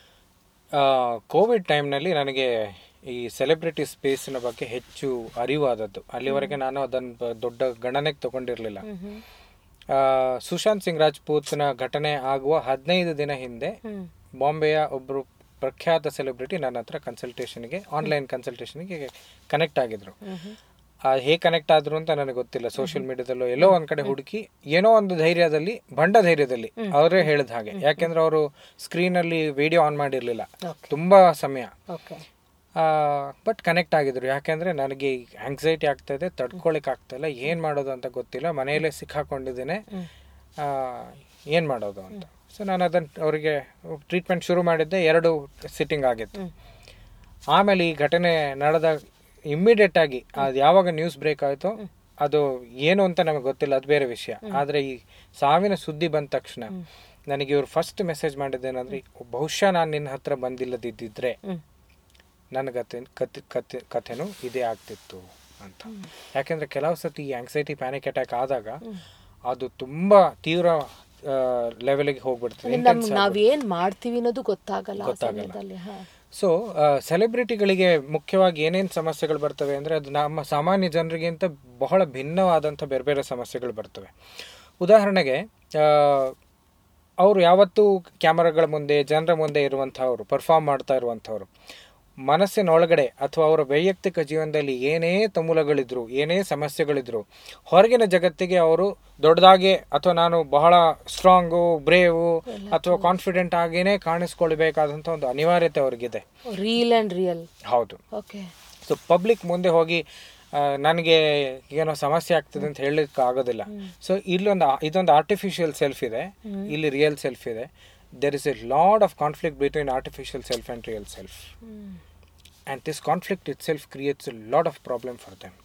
Covid ಟೈಮ್ನಲ್ಲಿ ನನಗೆ ಈ ಸೆಲೆಬ್ರಿಟಿ ಸ್ಪೇಸಿನ ಬಗ್ಗೆ ಹೆಚ್ಚು ಅರಿವಾದದ್ದು. ಅಲ್ಲಿವರೆಗೆ ನಾನು ಅದನ್ನು ದೊಡ್ಡ ಗಣನೆಗೆ ತಗೊಂಡಿರಲಿಲ್ಲ. ಸುಶಾಂತ್ ಸಿಂಗ್ ರಾಜ್ಪೂತ್ನ ಘಟನೆ ಆಗುವ 15 ದಿನ ಹಿಂದೆ ಬಾಂಬೆಯ ಒಬ್ಬರು ಪ್ರಖ್ಯಾತ ಸೆಲೆಬ್ರಿಟಿ ನನ್ನ ಹತ್ರ ಕನ್ಸಲ್ಟೇಷನ್ಗೆ, ಆನ್ಲೈನ್ ಕನ್ಸಲ್ಟೇಷನ್ಗೆ ಕನೆಕ್ಟ್ ಆಗಿದ್ರು. ಹೇಗೆ ಕನೆಕ್ಟ್ ಆದ್ರು ಅಂತ ನನಗೆ ಗೊತ್ತಿಲ್ಲ. ಸೋಷಿಯಲ್ ಮೀಡಿಯಾದಲ್ಲೋ ಎಲ್ಲೋ ಒಂದ್ ಕಡೆ ಹುಡುಕಿ ಏನೋ ಒಂದು ಧೈರ್ಯದಲ್ಲಿ, ಬಂಡ ಧೈರ್ಯದಲ್ಲಿ ಅವರೇ ಹೇಳಿದ ಹಾಗೆ, ಯಾಕೆಂದ್ರೆ ಅವರು ಸ್ಕ್ರೀನಲ್ಲಿ ವಿಡಿಯೋ ಆನ್ ಮಾಡಿರ್ಲಿಲ್ಲ ತುಂಬಾ ಸಮಯ, ಬಟ್ ಕನೆಕ್ಟ್ ಆಗಿದ್ರು. ಯಾಕೆಂದ್ರೆ ನನಗೆ ಆಂಗ್ಸೈಟಿ ಆಗ್ತಾ ಇದೆ, ತಡ್ಕೊಳಕ್ ಆಗ್ತಾ ಇಲ್ಲ, ಏನ್ ಮಾಡೋದು ಅಂತ ಗೊತ್ತಿಲ್ಲ, ಮನೆಯಲ್ಲೇ ಸಿಕ್ಕಾಕೊಂಡಿದ್ದೇನೆ, ಏನ್ ಮಾಡೋದು ಅಂತ. ಸೊ ನಾನು ಅದನ್ನು ಅವರಿಗೆ ಟ್ರೀಟ್ಮೆಂಟ್ ಶುರು ಮಾಡಿದ್ದೆ. 2 ಸಿಟ್ಟಿಂಗ್ ಆಗಿತ್ತು. ಆಮೇಲೆ ಈ ಘಟನೆ ನಡೆದ ಇಮ್ಮಿಡಿಯೇಟ್ ಆಗಿ ಅದು ಯಾವಾಗ ನ್ಯೂಸ್ ಬ್ರೇಕ್ ಆಯಿತು, ಅದು ಏನು ಅಂತ ನಮಗೆ ಗೊತ್ತಿಲ್ಲ, ಅದು ಬೇರೆ ವಿಷಯ. ಆದರೆ ಈ ಸಾವಿನ ಸುದ್ದಿ ಬಂದ ತಕ್ಷಣ ನನಗೆ ಇವ್ರು ಫಸ್ಟ್ ಮೆಸೇಜ್ ಮಾಡಿದ್ದೇನೆಂದ್ರೆ, ಬಹುಶಃ ನಾನು ನಿನ್ನ ಹತ್ರ ಬಂದಿಲ್ಲದಿದ್ದಿದ್ರೆ ನನ್ನ ಕಥೆನೂ ಇದೇ ಆಗ್ತಿತ್ತು ಅಂತ. ಯಾಕೆಂದ್ರೆ ಕೆಲವು ಸತಿ ಈ ಆಂಗ್ಸೈಟಿ ಪ್ಯಾನಿಕ್ ಅಟ್ಯಾಕ್ ಆದಾಗ ಅದು ತುಂಬಾ ತೀವ್ರ ಲೆವೆಲ್ಗೆ ಹೋಗ್ಬಿಡ್ತದೆ. ನಾವೇನ್ ಮಾಡ್ತೀವಿ ಅನ್ನೋದು ಗೊತ್ತಾಗಲ್ಲ. ಸೊ ಸೆಲೆಬ್ರಿಟಿಗಳಿಗೆ ಮುಖ್ಯವಾಗಿ ಏನೇನು ಸಮಸ್ಯೆಗಳು ಬರ್ತವೆ ಅಂದರೆ, ಅದು ನಮ್ಮ ಸಾಮಾನ್ಯ ಜನರಿಗಿಂತ ಬಹಳ ಭಿನ್ನವಾದಂಥ ಬೇರೆ ಬೇರೆ ಸಮಸ್ಯೆಗಳು ಬರ್ತವೆ. ಉದಾಹರಣೆಗೆ ಅವರು ಯಾವತ್ತೂ ಕ್ಯಾಮರಾಗಳ ಮುಂದೆ, ಜನರ ಮುಂದೆ ಇರುವಂಥವ್ರು, ಪರ್ಫಾರ್ಮ್ ಮಾಡ್ತಾ ಇರುವಂಥವ್ರು, ಮನಸ್ಸಿನೊಳಗಡೆ ಅಥವಾ ಅವರ ವೈಯಕ್ತಿಕ ಜೀವನದಲ್ಲಿ ಏನೇ ತುಮುಲಗಳಿದ್ರು, ಏನೇ ಸಮಸ್ಯೆಗಳಿದ್ರು, ಹೊರಗಿನ ಜಗತ್ತಿಗೆ ಅವರು ದೊಡ್ಡದಾಗಿ ಅಥವಾ ನಾನು ಬಹಳ ಸ್ಟ್ರಾಂಗು, ಬ್ರೇವು ಅಥವಾ ಕಾನ್ಫಿಡೆಂಟ್ ಆಗೇನೆ ಕಾಣಿಸ್ಕೊಳ್ಬೇಕಾದಂಥ ಒಂದು ಅನಿವಾರ್ಯತೆ ಅವ್ರಿಗಿದೆ. Real and real. ಹೌದು. ಸೊ ಪಬ್ಲಿಕ್ ಮುಂದೆ ಹೋಗಿ ನನಗೆ ಏನೋ ಸಮಸ್ಯೆ ಆಗ್ತದೆ ಅಂತ ಹೇಳಲಿಕ್ಕೆ ಆಗೋದಿಲ್ಲ. ಸೊ ಇದೊಂದು ಆರ್ಟಿಫಿಷಿಯಲ್ ಸೆಲ್ಫ್ ಇದೆ, ಇಲ್ಲಿ ರಿಯಲ್ ಸೆಲ್ಫ್ ಇದೆ. There is a lot of conflict between artificial self and real self. And this conflict itself creates a lot of problem for them.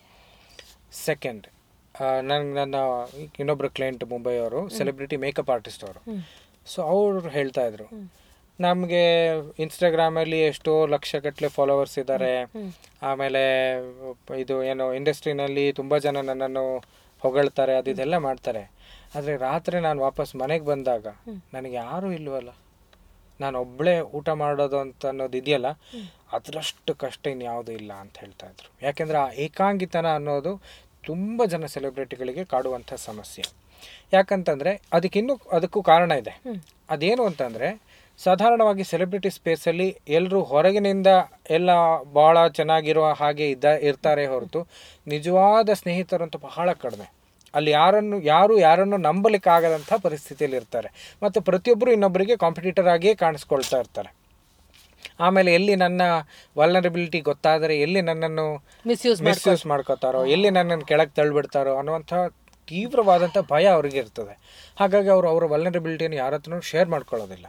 Second, ನನ್ನ ಇನ್ನೊಬ್ಬರು ಕ್ಲೈಂಟ್ ಮುಂಬೈ ಅವರು, ಸೆಲೆಬ್ರಿಟಿ ಮೇಕಪ್ ಆರ್ಟಿಸ್ಟ್ ಅವರು. So ಅವರು ಹೇಳ್ತಾ ಇದ್ರು, ನಮಗೆ ಇನ್ಸ್ಟಾಗ್ರಾಮಲ್ಲಿ ಎಷ್ಟೋ ಲಕ್ಷಗಟ್ಟಲೆ ಫಾಲೋವರ್ಸ್ ಇದ್ದಾರೆ, ಆಮೇಲೆ ಇದು ಏನೋ ಇಂಡಸ್ಟ್ರಿನಲ್ಲಿ ತುಂಬ ಜನ ನನ್ನನ್ನು ಹೊಗಳ್ತಾರೆ, ಅದೆಲ್ಲ ಮಾಡ್ತಾರೆ. ಆದರೆ ರಾತ್ರಿ ನಾನು ವಾಪಸ್ ಮನೆಗೆ ಬಂದಾಗ ನನಗೆ ಯಾರೂ ಇಲ್ವಲ್ಲ, ನಾನು ಒಬ್ಬಳೇ ಊಟ ಮಾಡೋದು ಅಂತ ಅನ್ನೋದು ಇದೆಯಲ್ಲ, ಅದರಷ್ಟು ಕಷ್ಟ ಇನ್ಯಾವುದೂ ಇಲ್ಲ ಅಂತ ಹೇಳ್ತಾ ಇದ್ರು. ಯಾಕೆಂದರೆ ಆ ಏಕಾಂಗಿತನ ಅನ್ನೋದು ತುಂಬ ಜನ ಸೆಲೆಬ್ರಿಟಿಗಳಿಗೆ ಕಾಡುವಂಥ ಸಮಸ್ಯೆ. ಯಾಕಂತಂದರೆ ಅದಕ್ಕೂ ಕಾರಣ ಇದೆ. ಅದೇನು ಅಂತಂದರೆ, ಸಾಧಾರಣವಾಗಿ ಸೆಲೆಬ್ರಿಟಿ ಸ್ಪೇಸಲ್ಲಿ ಎಲ್ಲರೂ ಹೊರಗಿನಿಂದ ಎಲ್ಲ ಭಾಳ ಚೆನ್ನಾಗಿರುವ ಹಾಗೆ ಇರ್ತಾರೆ ಹೊರತು ನಿಜವಾದ ಸ್ನೇಹಿತರಂತೂ ಬಹಳ ಕಡಿಮೆ. ಅಲ್ಲಿ ಯಾರನ್ನು ನಂಬಲಿಕ್ಕಾಗದಂಥ ಪರಿಸ್ಥಿತಿಯಲ್ಲಿ ಇರ್ತಾರೆ, ಮತ್ತು ಪ್ರತಿಯೊಬ್ಬರು ಇನ್ನೊಬ್ಬರಿಗೆ ಕಾಂಪಿಟೇಟರ್ ಆಗಿಯೇ ಕಾಣಿಸ್ಕೊಳ್ತಾ ಇರ್ತಾರೆ. ಆಮೇಲೆ ಎಲ್ಲಿ ನನ್ನ ವಲ್ನರಬಿಲಿಟಿ ಗೊತ್ತಾದರೆ ಎಲ್ಲಿ ನನ್ನನ್ನು ಮಿಸ್ಯೂಸ್ ಮಾಡ್ಕೋತಾರೋ, ಎಲ್ಲಿ ನನ್ನನ್ನು ಕೆಳಗೆ ತಳ್ಳಿಬಿಡ್ತಾರೋ ಅನ್ನುವಂಥ ತೀವ್ರವಾದಂಥ ಭಯ ಅವ್ರಿಗೆ ಇರ್ತದೆ. ಹಾಗಾಗಿ ಅವರ ವಲ್ನರಬಿಲಿಟಿಯನ್ನು ಯಾರ ಹತ್ರನೂ ಶೇರ್ ಮಾಡ್ಕೊಳ್ಳೋದಿಲ್ಲ.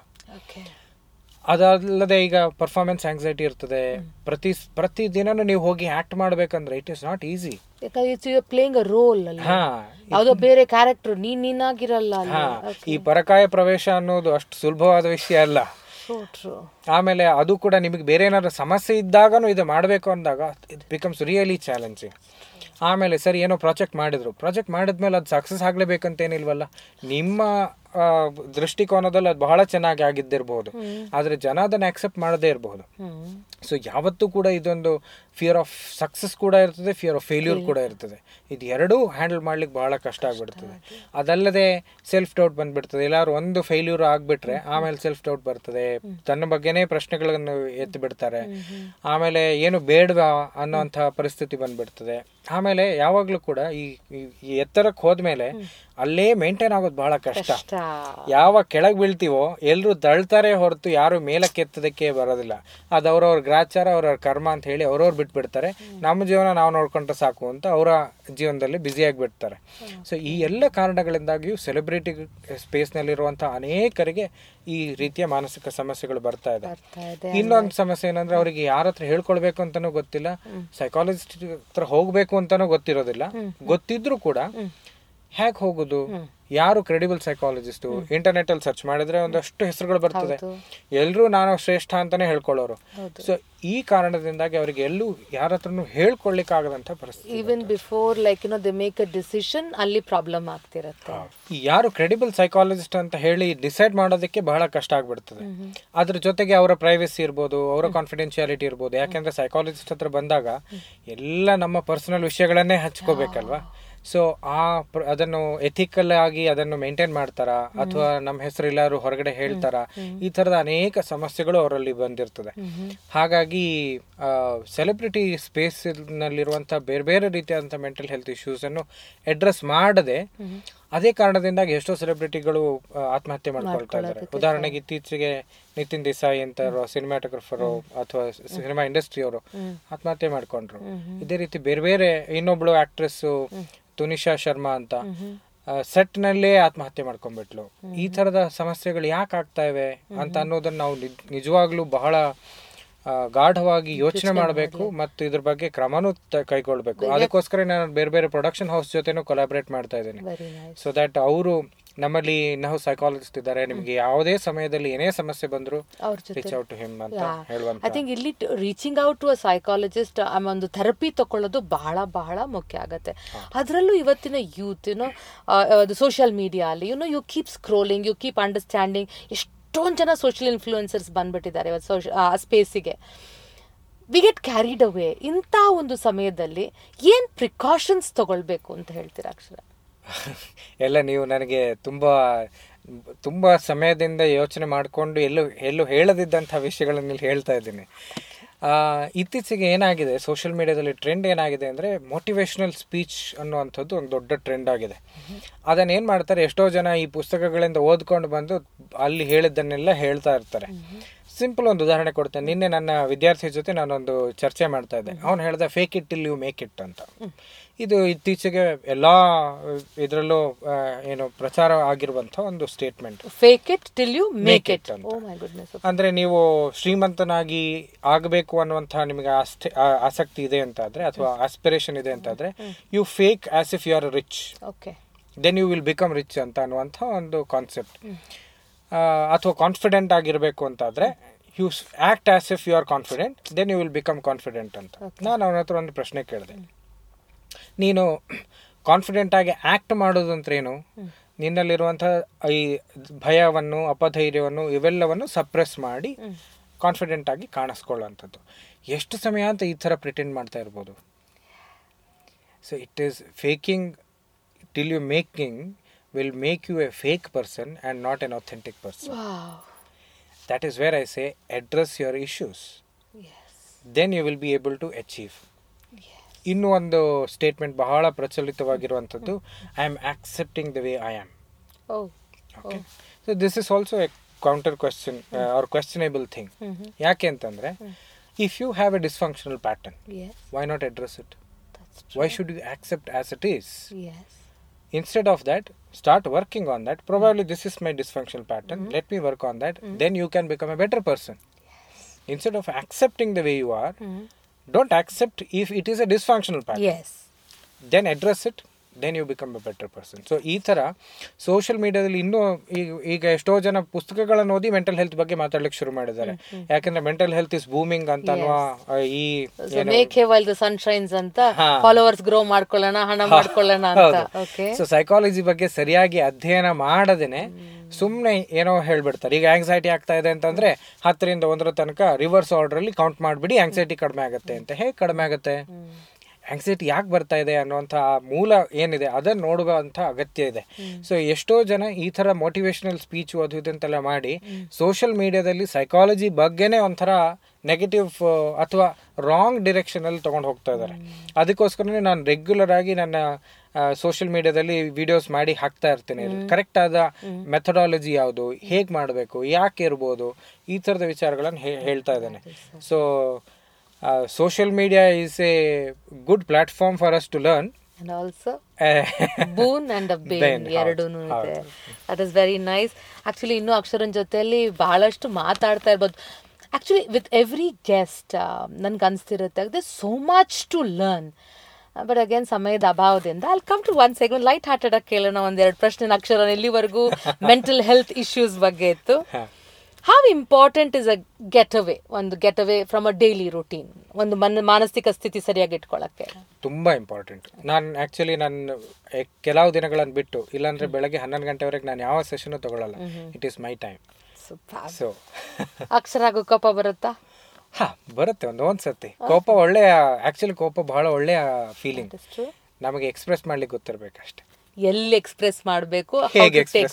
ಅದಲ್ಲದೆ ಈಗ ಪರ್ಫಾರ್ಮೆನ್ಸ್ ಆಂಗ್ಸೈಟಿ ಇರ್ತದೆ. ಪ್ರತಿ ದಿನನೂ ನೀವು ಹೋಗಿ ಆಕ್ಟ್ ಮಾಡ್ಬೇಕಂದ್ರೆ it is not easy. Playing a role, ಯಾವುದೋ ಬೇರೆ ಕ್ಯಾರೆಕ್ಟರ್, ನೀನಾಗಿರಲ್ಲ. ಈ ಪರಕಾಯ ಪ್ರವೇಶ ಅನ್ನೋದು ಅಷ್ಟು ಸುಲಭವಾದ ವಿಷಯ ಅಲ್ಲ. ಆಮೇಲೆ ಅದು ಕೂಡ ನಿಮಗೆ ಬೇರೆ ಏನಾದ್ರು ಸಮಸ್ಯೆ ಇದ್ದಾಗನೂ ಇದು ಮಾಡಬೇಕು ಅಂದಾಗ ಇಟ್ ಬಿಕಮ್ಸ್ ರಿಯಲಿ ಚಾಲೆಂಜಿಂಗ್. ಆಮೇಲೆ ಸರಿ ಏನೋ ಪ್ರಾಜೆಕ್ಟ್ ಮಾಡಿದ್ಮೇಲೆ ಅದು ಸಕ್ಸಸ್ ಆಗಲೇಬೇಕಂತೇನಿಲ್ವಲ್ಲ. ನಿಮ್ಮ ದೃಷ್ಟಿಕೋನದಲ್ಲಿ ಅದು ಬಹಳ ಚೆನ್ನಾಗಿ ಆಗಿದ್ದಿರಬಹುದು, ಆದರೆ ಜನ ಅದನ್ನು ಆಕ್ಸೆಪ್ಟ್ ಮಾಡದೇ ಇರಬಹುದು. ಸೊ ಯಾವತ್ತೂ ಕೂಡ ಇದೊಂದು ಫಿಯರ್ ಆಫ್ ಸಕ್ಸಸ್ ಕೂಡ ಇರ್ತದೆ, ಫಿಯರ್ ಆಫ್ ಫೇಲ್ಯೂರ್ ಕೂಡ ಇರ್ತದೆ. ಇದು ಎರಡೂ ಹ್ಯಾಂಡಲ್ ಮಾಡ್ಲಿಕ್ಕೆ ಬಹಳ ಕಷ್ಟ ಆಗ್ಬಿಡ್ತದೆ. ಅದಲ್ಲದೆ ಸೆಲ್ಫ್ ಡೌಟ್ ಬಂದ್ಬಿಡ್ತದೆ. ಎಲ್ಲಾರು ಒಂದು ಫೇಲ್ಯೂರ್ ಆಗ್ಬಿಟ್ರೆ ಆಮೇಲೆ ಸೆಲ್ಫ್ ಡೌಟ್ ಬರ್ತದೆ, ತನ್ನ ಬಗ್ಗೆನೇ ಪ್ರಶ್ನೆಗಳನ್ನು ಎತ್ತಿ ಬಿಡ್ತಾರೆ. ಆಮೇಲೆ ಏನು ಬೇಡವಾ ಅನ್ನೋಂಥ ಪರಿಸ್ಥಿತಿ ಬಂದ್ಬಿಡ್ತದೆ. ಆಮೇಲೆ ಯಾವಾಗ್ಲೂ ಕೂಡ ಈ ಎತ್ತರಕ್ಕೆ ಹೋದ್ಮೇಲೆ ಅಲ್ಲೇ ಮೇಂಟೈನ್ ಆಗೋದು ಬಹಳ ಕಷ್ಟ. ಯಾವ ಕೆಳಗೆ ಬೀಳ್ತೀವೋ ಎಲ್ಲರೂ ತಳ್ತಾರೆ ಹೊರತು ಯಾರು ಮೇಲಕ್ಕೆ ಎತ್ತದಕ್ಕೆ ಬರೋದಿಲ್ಲ. ಅದು ಅವ್ರವ್ರ ಗ್ರಾಚಾರ, ಅವ್ರವ್ರ ಕರ್ಮ ಅಂತ ಹೇಳಿ ಅವ್ರವ್ರು ಬಿಟ್ಬಿಡ್ತಾರೆ. ನಮ್ಮ ಜೀವನ ನಾವು ನೋಡ್ಕೊಂಡ್ರೆ ಸಾಕು ಅಂತ ಅವರ ಜೀವನದಲ್ಲಿ ಬ್ಯುಸಿಯಾಗಿ ಬಿಡ್ತಾರೆ. ಸೊ ಈ ಎಲ್ಲ ಕಾರಣಗಳಿಂದಾಗಿಯೂ ಸೆಲೆಬ್ರಿಟಿ ಸ್ಪೇಸ್ನಲ್ಲಿರುವಂತಹ ಅನೇಕರಿಗೆ ಈ ರೀತಿಯ ಮಾನಸಿಕ ಸಮಸ್ಯೆಗಳು ಬರ್ತಾ ಇದೆ. ಇನ್ನೊಂದು ಸಮಸ್ಯೆ ಏನಂದ್ರೆ ಅವರಿಗೆ ಯಾರ ಹತ್ರ ಹೇಳ್ಕೊಳ್ಬೇಕು ಅಂತಾನೂ ಗೊತ್ತಿಲ್ಲ, ಸೈಕಾಲಜಿಸ್ಟ್ ಹತ್ರ ಹೋಗ್ಬೇಕು ಅಂತಾನೂ ಗೊತ್ತಿರೋದಿಲ್ಲ. ಗೊತ್ತಿದ್ರು ಕೂಡ ಹೇಗೆ ಹೋಗುದು, ಯಾರು ಕ್ರೆಡಿಬಲ್ ಸೈಕಾಲಜಿಸ್ಟ್? ಇಂಟರ್ನೆಟ್ ಅಲ್ಲಿ ಸರ್ಚ್ ಮಾಡಿದ್ರೆ ಒಂದಷ್ಟು ಹೆಸರುಗಳು ಬರ್ತದೆ, ಎಲ್ರು ನಾನು ಶ್ರೇಷ್ಠ ಅಂತಾನೆ ಹೇಳ್ಕೊಳ್ಳೋರು. ಸೊ ಈ ಕಾರಣದಿಂದಾಗಿ ಅವರಿಗೆ ಎಲ್ಲೂ ಯಾರ ಹತ್ರನು ಹೇಳ್ಕೊಳ್ಳಿಕ್ ಆಗದಂತ ಪರಿಸ್ಥಿತಿ. Even before like they make a decision ಅಲ್ಲಿ ಪ್ರಾಬ್ಲಮ್ ಆಗ್ತಿರತ್ತೆ. ಯಾರು ಕ್ರೆಡಿಬಲ್ ಸೈಕಾಲಜಿಸ್ಟ್ ಅಂತ ಹೇಳಿ ಡಿಸೈಡ್ ಮಾಡೋದಕ್ಕೆ ಬಹಳ ಕಷ್ಟ ಆಗ್ಬಿಡ್ತದೆ. ಅದ್ರ ಜೊತೆಗೆ ಅವರ ಪ್ರೈವಸಿ ಇರ್ಬೋದು, ಅವರ ಕಾನ್ಫಿಡೆನ್ಶಿಯಾಲಿಟಿ ಇರ್ಬೋದು. ಯಾಕೆಂದ್ರೆ ಸೈಕಾಲಜಿಸ್ಟ್ ಹತ್ರ ಬಂದಾಗ ಎಲ್ಲ ನಮ್ಮ ಪರ್ಸನಲ್ ವಿಷಯಗಳನ್ನೇ ಹಂಚ್ಕೋಬೇಕಲ್ವಾ. ಸೊ ಅದನ್ನು ಎಥಿಕಲ್ ಆಗಿ ಅದನ್ನು ಮೇಂಟೈನ್ ಮಾಡ್ತಾರ ಅಥವಾ ನಮ್ಮ ಹೆಸರು ಎಲ್ಲಾರು ಹೊರಗಡೆ ಹೇಳ್ತಾರ, ಈ ತರದ ಅನೇಕ ಸಮಸ್ಯೆಗಳು ಅವರಲ್ಲಿ ಬಂದಿರ್ತದೆ. ಹಾಗಾಗಿ ಸೆಲೆಬ್ರಿಟಿ ಸ್ಪೇಸ್ ನಲ್ಲಿರುವಂತಹ ಬೇರೆ ಬೇರೆ ರೀತಿಯಾದಂತಹ ಮೆಂಟಲ್ ಹೆಲ್ತ್ ಇಶ್ಯೂಸ್ ಅನ್ನು ಅಡ್ರೆಸ್ ಮಾಡದೆ ಅದೇ ಕಾರಣದಿಂದಾಗಿ ಎಷ್ಟೋ ಸೆಲೆಬ್ರಿಟಿಗಳು ಆತ್ಮಹತ್ಯೆ ಮಾಡ್ಕೊಳ್ತಾ ಇದ್ದಾರೆ. ಉದಾಹರಣೆಗೆ ಇತ್ತೀಚೆಗೆ ನಿತಿನ್ ದೇಸಾಯಿ ಅಂತ ಸಿನಿಮಾಟೋಗ್ರಫರು ಅಥವಾ ಸಿನಿಮಾ ಇಂಡಸ್ಟ್ರಿ ಅವರು ಆತ್ಮಹತ್ಯೆ ಮಾಡ್ಕೊಂಡ್ರು. ಇದೇ ರೀತಿ ಬೇರೆ ಬೇರೆ ಇನ್ನೊಬ್ಳು ಆಕ್ಟ್ರೆಸ್ ತುನಿಷಾ ಶರ್ಮಾ ಅಂತ ಸೆಟ್ ನಲ್ಲೇ ಆತ್ಮಹತ್ಯೆ ಮಾಡ್ಕೊಂಡ್ಬಿಟ್ಲು. ಈ ತರದ ಸಮಸ್ಯೆಗಳು ಯಾಕೆ ಆಗ್ತಾ ಇವೆ ಅಂತ ಅನ್ನೋದನ್ನ ನಾವು ನಿಜವಾಗ್ಲೂ ಬಹಳ ಗಾಢವಾಗಿ ಯೋಚನೆ ಮಾಡಬೇಕು ಮತ್ತು ಇದ್ರ ಬಗ್ಗೆ ಕ್ರಮನೂ ಕೈಗೊಳ್ಬೇಕು. ಅದಕ್ಕೋಸ್ಕರ ನಾನು ಬೇರೆ ಬೇರೆ ಪ್ರೊಡಕ್ಷನ್ ಹೌಸ್ ಜೊತೆನೂ ಕೊಲಾಬ್ರೇಟ್ ಮಾಡ್ತಾ ಇದ್ದೀನಿ. ಸೊ ದಟ್ ಅವರು ನಮ್ಮಲ್ಲಿ ನಾವು ಸೈಕಾಲಜಿಸ್ಟ್ ಇದ್ದಾರೆ, ನಿಮ್ಗೆ ಯಾವುದೇ ಸಮಯದಲ್ಲಿ ಏನೇ ಸಮಸ್ಯೆ ಬಂದ್ರು ರೀಚ್ ಔಟ್ ಟು ಹಿಮ್ ಅಂತ ಹೇಳುವಂತ. ಐ ಥಿಂಕ್ ಇಲ್ಲಿ reaching out to a psychologist ಒಂದು ಥೆರಪಿ ತಗೊಳ್ಳೋದು ಬಹಳ ಬಹಳ ಮುಖ್ಯ ಆಗತ್ತೆ. ಅದರಲ್ಲೂ ಇವತ್ತಿನ ಯೂತ್ ಸೋಷಿಯಲ್ ಮೀಡಿಯಾ ಅಲ್ಲಿ you keep scrolling, you keep understanding. ಎಷ್ಟೊಂದು ಜನ ಸೋಷಿಯಲ್ ಇನ್ಫ್ಲೂಯೆನ್ಸರ್ಸ್ ಬಂದ್ಬಿಟ್ಟಿದ್ದಾರೆ ಇವತ್ತು ಆ ಸ್ಪೇಸಿಗೆ. We get carried away. ಇಂಥ ಒಂದು ಸಮಯದಲ್ಲಿ ಏನ್ ಪ್ರಿಕಾಷನ್ಸ್ ತಗೊಳ್ಬೇಕು ಅಂತ ಹೇಳ್ತೀರಾ ಅಕ್ಷರ? ಎಲ್ಲ ನೀವು ನನಗೆ ತುಂಬಾ ಸಮಯದಿಂದ ಯೋಚನೆ ಮಾಡಿಕೊಂಡು ಎಲ್ಲೂ ಹೇಳದಿದ್ದಂಥ ವಿಷಯಗಳನ್ನ ಇಲ್ಲಿ ಹೇಳ್ತಾ ಇದ್ದೀನಿ. ಇತ್ತೀಚೆಗೆ ಏನಾಗಿದೆ, ಸೋಷಿಯಲ್ ಮೀಡಿಯಾದಲ್ಲಿ ಟ್ರೆಂಡ್ ಏನಾಗಿದೆ ಅಂದರೆ ಮೋಟಿವೇಶನಲ್ ಸ್ಪೀಚ್ ಅನ್ನುವಂಥದ್ದು ಒಂದು ದೊಡ್ಡ ಟ್ರೆಂಡ್ ಆಗಿದೆ. ಅದನ್ನ ಏನು ಮಾಡ್ತಾರೆ, ಎಷ್ಟೋ ಜನ ಈ ಪುಸ್ತಕಗಳಿಂದ ಓದ್ಕೊಂಡು ಬಂದು ಅಲ್ಲಿ ಹೇಳಿದ್ದನ್ನೆಲ್ಲ ಹೇಳ್ತಾ ಇರ್ತಾರೆ. ಸಿಂಪಲ್ ಒಂದು ಉದಾಹರಣೆ ಕೊಡ್ತೇನೆ. ನಿನ್ನೆ ನನ್ನ ವಿದ್ಯಾರ್ಥಿ ಜೊತೆ ನಾನೊಂದು ಚರ್ಚೆ ಮಾಡ್ತಾ ಇದ್ದೆ. ಅವ್ನು ಹೇಳ್ದ fake it till you make it ಅಂತ. ಇದು ಇತ್ತೀಚೆಗೆ ಎಲ್ಲಾ ಇದರಲ್ಲೂ ಏನು ಪ್ರಚಾರ ಆಗಿರುವಂತ ಒಂದು statement. Fake it till you make it ಅಂತ. ಅಂದ್ರೆ ನೀವು ಶ್ರೀಮಂತನಾಗಿ ಆಗಬೇಕು ಅನ್ನುವಂತಹ ನಿಮಗೆ ಆಸಕ್ತಿ ಇದೆ ಅಂತ ಆದ್ರೆ ಅಥವಾ ಆಸ್ಪಿರೇಷನ್ ಇದೆ ಅಂತ ಆದ್ರೆ you fake as if you are rich, then you will become rich ಅಂತ ಅನ್ನುವಂಥ ಒಂದು ಕಾನ್ಸೆಪ್ಟ್. ಅಥವಾ ಕಾನ್ಫಿಡೆಂಟ್ ಆಗಿರಬೇಕು ಅಂತಾದ್ರೆ you act as if you are confident, then you will become confident ಅಂತ. ನಾನು ಅವನ ಹತ್ರ ಒಂದು ಪ್ರಶ್ನೆ ಕೇಳಿದೆ, ನೀನು ಕಾನ್ಫಿಡೆಂಟ್ ಆಗಿ ಆಕ್ಟ್ ಮಾಡೋದಂದ್ರೆ ಏನು? ನಿನ್ನಲ್ಲಿರುವಂತಹ ಈ ಭಯವನ್ನು, ಅಪಧೈರ್ಯವನ್ನು ಇವೆಲ್ಲವನ್ನು ಸಪ್ರೆಸ್ ಮಾಡಿ ಕಾನ್ಫಿಡೆಂಟ್ ಆಗಿ ಕಾಣಿಸ್ಕೊಳ್ಳುವಂಥದ್ದು. ಎಷ್ಟು ಸಮಯ ಅಂತ ಈ ಥರ ಪ್ರಿಟೆಂಡ್ ಮಾಡ್ತಾ ಇರ್ಬೋದು. So it is faking till you making will make you a fake person and not an authentic person. Wow. That is where I say address your issues. Yes. Then you will be able to achieve. Yes. ಇನ್ನು ಒಂದು statement ಬಹಳ ಪ್ರಚಲಿತವಾಗಿರುವಂಥದ್ದು, I am accepting the way I am. Oh. Okay. So this is also a counter question or questionable thing. ಯಾಕೆ ಅಂತಂದ್ರೆ if you have a dysfunctional pattern, yes, why not address it? That's true. Why should you accept as it is? Yes. Instead of that, start working on that. Probably this is my dysfunctional pattern. Let me work on that. Then you can become a better person. Yes. Instead of accepting the way you are, don't accept if it is a dysfunctional pattern. Yes. Then address it. Then you become a better person. So ಈ ಥರ social ಮೀಡಿಯಾದಲ್ಲಿ ಇನ್ನೂ ಈಗ ಎಷ್ಟೋ ಜನ ಪುಸ್ತಕಗಳನ್ನು ಓದಿ mental health ಬಗ್ಗೆ ಮಾತಾಡ್ಲಿಕ್ಕೆ ಶುರು ಮಾಡಿದ್ದಾರೆ. ಯಾಕಂದ್ರೆ ಮೆಂಟಲ್ ಹೆಲ್ತ್ ಇಸ್ ಬೂಮಿಂಗ್ ಅಂತ ಅನ್ನುವ ಈ make hay while the sun shines ಅಂತ ಫಾಲೋವರ್ಸ್ ಗ್ರೋ ಮಾಡ್ಕೊಳ್ಳೋಣ, ಹಣ ಮಾಡ್ಕೊಳ್ಳೋಣ ಅಂತ. ಸೊ ಸೈಕಾಲಜಿ ಬಗ್ಗೆ ಸರಿಯಾಗಿ ಅಧ್ಯಯನ ಮಾಡದೇನೆ ಸುಮ್ಮನೆ ಏನೋ ಹೇಳ್ಬಿಡ್ತಾರೆ. ಈಗ ಆಂಗ್ಸೈಟಿ ಆಗ್ತಾ ಇದೆ ಅಂತಂದ್ರೆ 10ರಿಂದ 1 ತನಕ ರಿವರ್ಸ್ ಆರ್ಡರ್ ಅಲ್ಲಿ ಕೌಂಟ್ ಮಾಡ್ಬಿಡಿ, ಆಂಗ್ಸೈಟಿ ಕಡಿಮೆ ಆಗುತ್ತೆ ಅಂತ. ಹೇಗೆ ಕಡಿಮೆ ಆಗುತ್ತೆ? ಆಂಗ್ಸೈಟಿ ಯಾಕೆ ಬರ್ತಾ ಇದೆ ಅನ್ನುವಂಥ ಮೂಲ ಏನಿದೆ ಅದನ್ನು ನೋಡುವಂಥ ಅಗತ್ಯ ಇದೆ. ಸೊ ಎಷ್ಟೋ ಜನ ಈ ಥರ ಮೋಟಿವೇಶನಲ್ ಸ್ಪೀಚ್ ಅದು ಇದಂತೆಲ್ಲ ಮಾಡಿ ಸೋಷಿಯಲ್ ಮೀಡಿಯಾದಲ್ಲಿ ಸೈಕಾಲಜಿ ಬಗ್ಗೆನೇ ಒಂಥರ ನೆಗೆಟಿವ್ ಅಥವಾ ರಾಂಗ್ ಡಿರೆಕ್ಷನ್ ಅಲ್ಲಿ ತಗೊಂಡು ಹೋಗ್ತಾ ಇದ್ದಾರೆ. ಅದಕ್ಕೋಸ್ಕರನೇ ನಾನು ರೆಗ್ಯುಲರ್ ಆಗಿ ನನ್ನ ಸೋಷಿಯಲ್ ಮೀಡಿಯಾದಲ್ಲಿ ವಿಡಿಯೋಸ್ ಮಾಡಿ ಹಾಕ್ತಾ ಇರ್ತೇನೆ. ಕರೆಕ್ಟ್ ಆದ ಮೆಥಡಾಲಜಿ ಯಾವುದು, ಹೇಗೆ ಮಾಡಬೇಕು, ಯಾಕೆ ಇರ್ಬೋದು, ಈ ಥರದ ವಿಚಾರಗಳನ್ನು ಹೇಳ್ತಾ ಇದ್ದೇನೆ. So social media is a good platform for us to learn. And also boon and a bane ಎರಡೂನು ಇದೆ. That is very nice. Actually ಇನ್ನೂ ಅಕ್ಷರನ್ ಜೊತೆಯಲ್ಲಿ ಬಹಳಷ್ಟು ಮಾತಾಡ್ತಾ ಇರ್ಬೋದು. ಆಕ್ಚುಲಿ ವಿತ್ ಎವ್ರಿ ಗೆಸ್ಟ್ ನನ್ಗೆ ಅನಿಸ್ತಿರುತ್ತೆ they so much to learn. But again ಸಮಯದ ಅಭಾವದಿಂದ I come to one second light hearted ಆಗಿ ಕೇಳೋಣ ಒಂದೆರಡು ಪ್ರಶ್ನೆ. ಅಕ್ಷರ ಇಲ್ಲಿವರೆಗೂ ಮೆಂಟಲ್ ಹೆಲ್ತ್ ಇಶ್ಯೂಸ್ ಬಗ್ಗೆ ಇತ್ತು. How important is a getaway from a daily routine, ಒಂದು ಮಾನಸಿಕ ಸ್ಥಿತಿ ಸರಿಯಾಗಿ ಇಟ್ಕೊಳ್ಳೋಕ್ಕೆ? ತುಂಬಾ ಇಂಪಾರ್ಟೆಂಟ್. ನಾನು ಕೆಲವು ದಿನಗಳನ್ನು ಬಿಟ್ಟು, ಇಲ್ಲಾಂದ್ರೆ ಬೆಳಗ್ಗೆ 11 ಗಂಟೆವರೆಗೆ ನಾನು ಯಾವ ಸೆಷನ್ ತಗೊಳ್ಳಲ್ಲ. It is my time. So ಅಕ್ಷರಾಗೂ ಕೋಪ ಬರುತ್ತಾ? ಬರುತ್ತೆ ಒಂದ್ಸತಿ. ಕೋಪ ಒಳ್ಳೆಯ, ಆಕ್ಚುಲಿ ಕೋಪ ಬಹಳ ಒಳ್ಳೆಯ ಫೀಲಿಂಗ್. ನಮಗೆ ಎಕ್ಸ್ಪ್ರೆಸ್ ಮಾಡ್ಲಿಕ್ಕೆ ಗೊತ್ತಿರ್ಬೇಕಷ್ಟೇ, ಎಲ್ಲಿ ಎಕ್ಸ್ಪ್ರೆಸ್ ಮಾಡಬೇಕು, ಹೇಗೆ express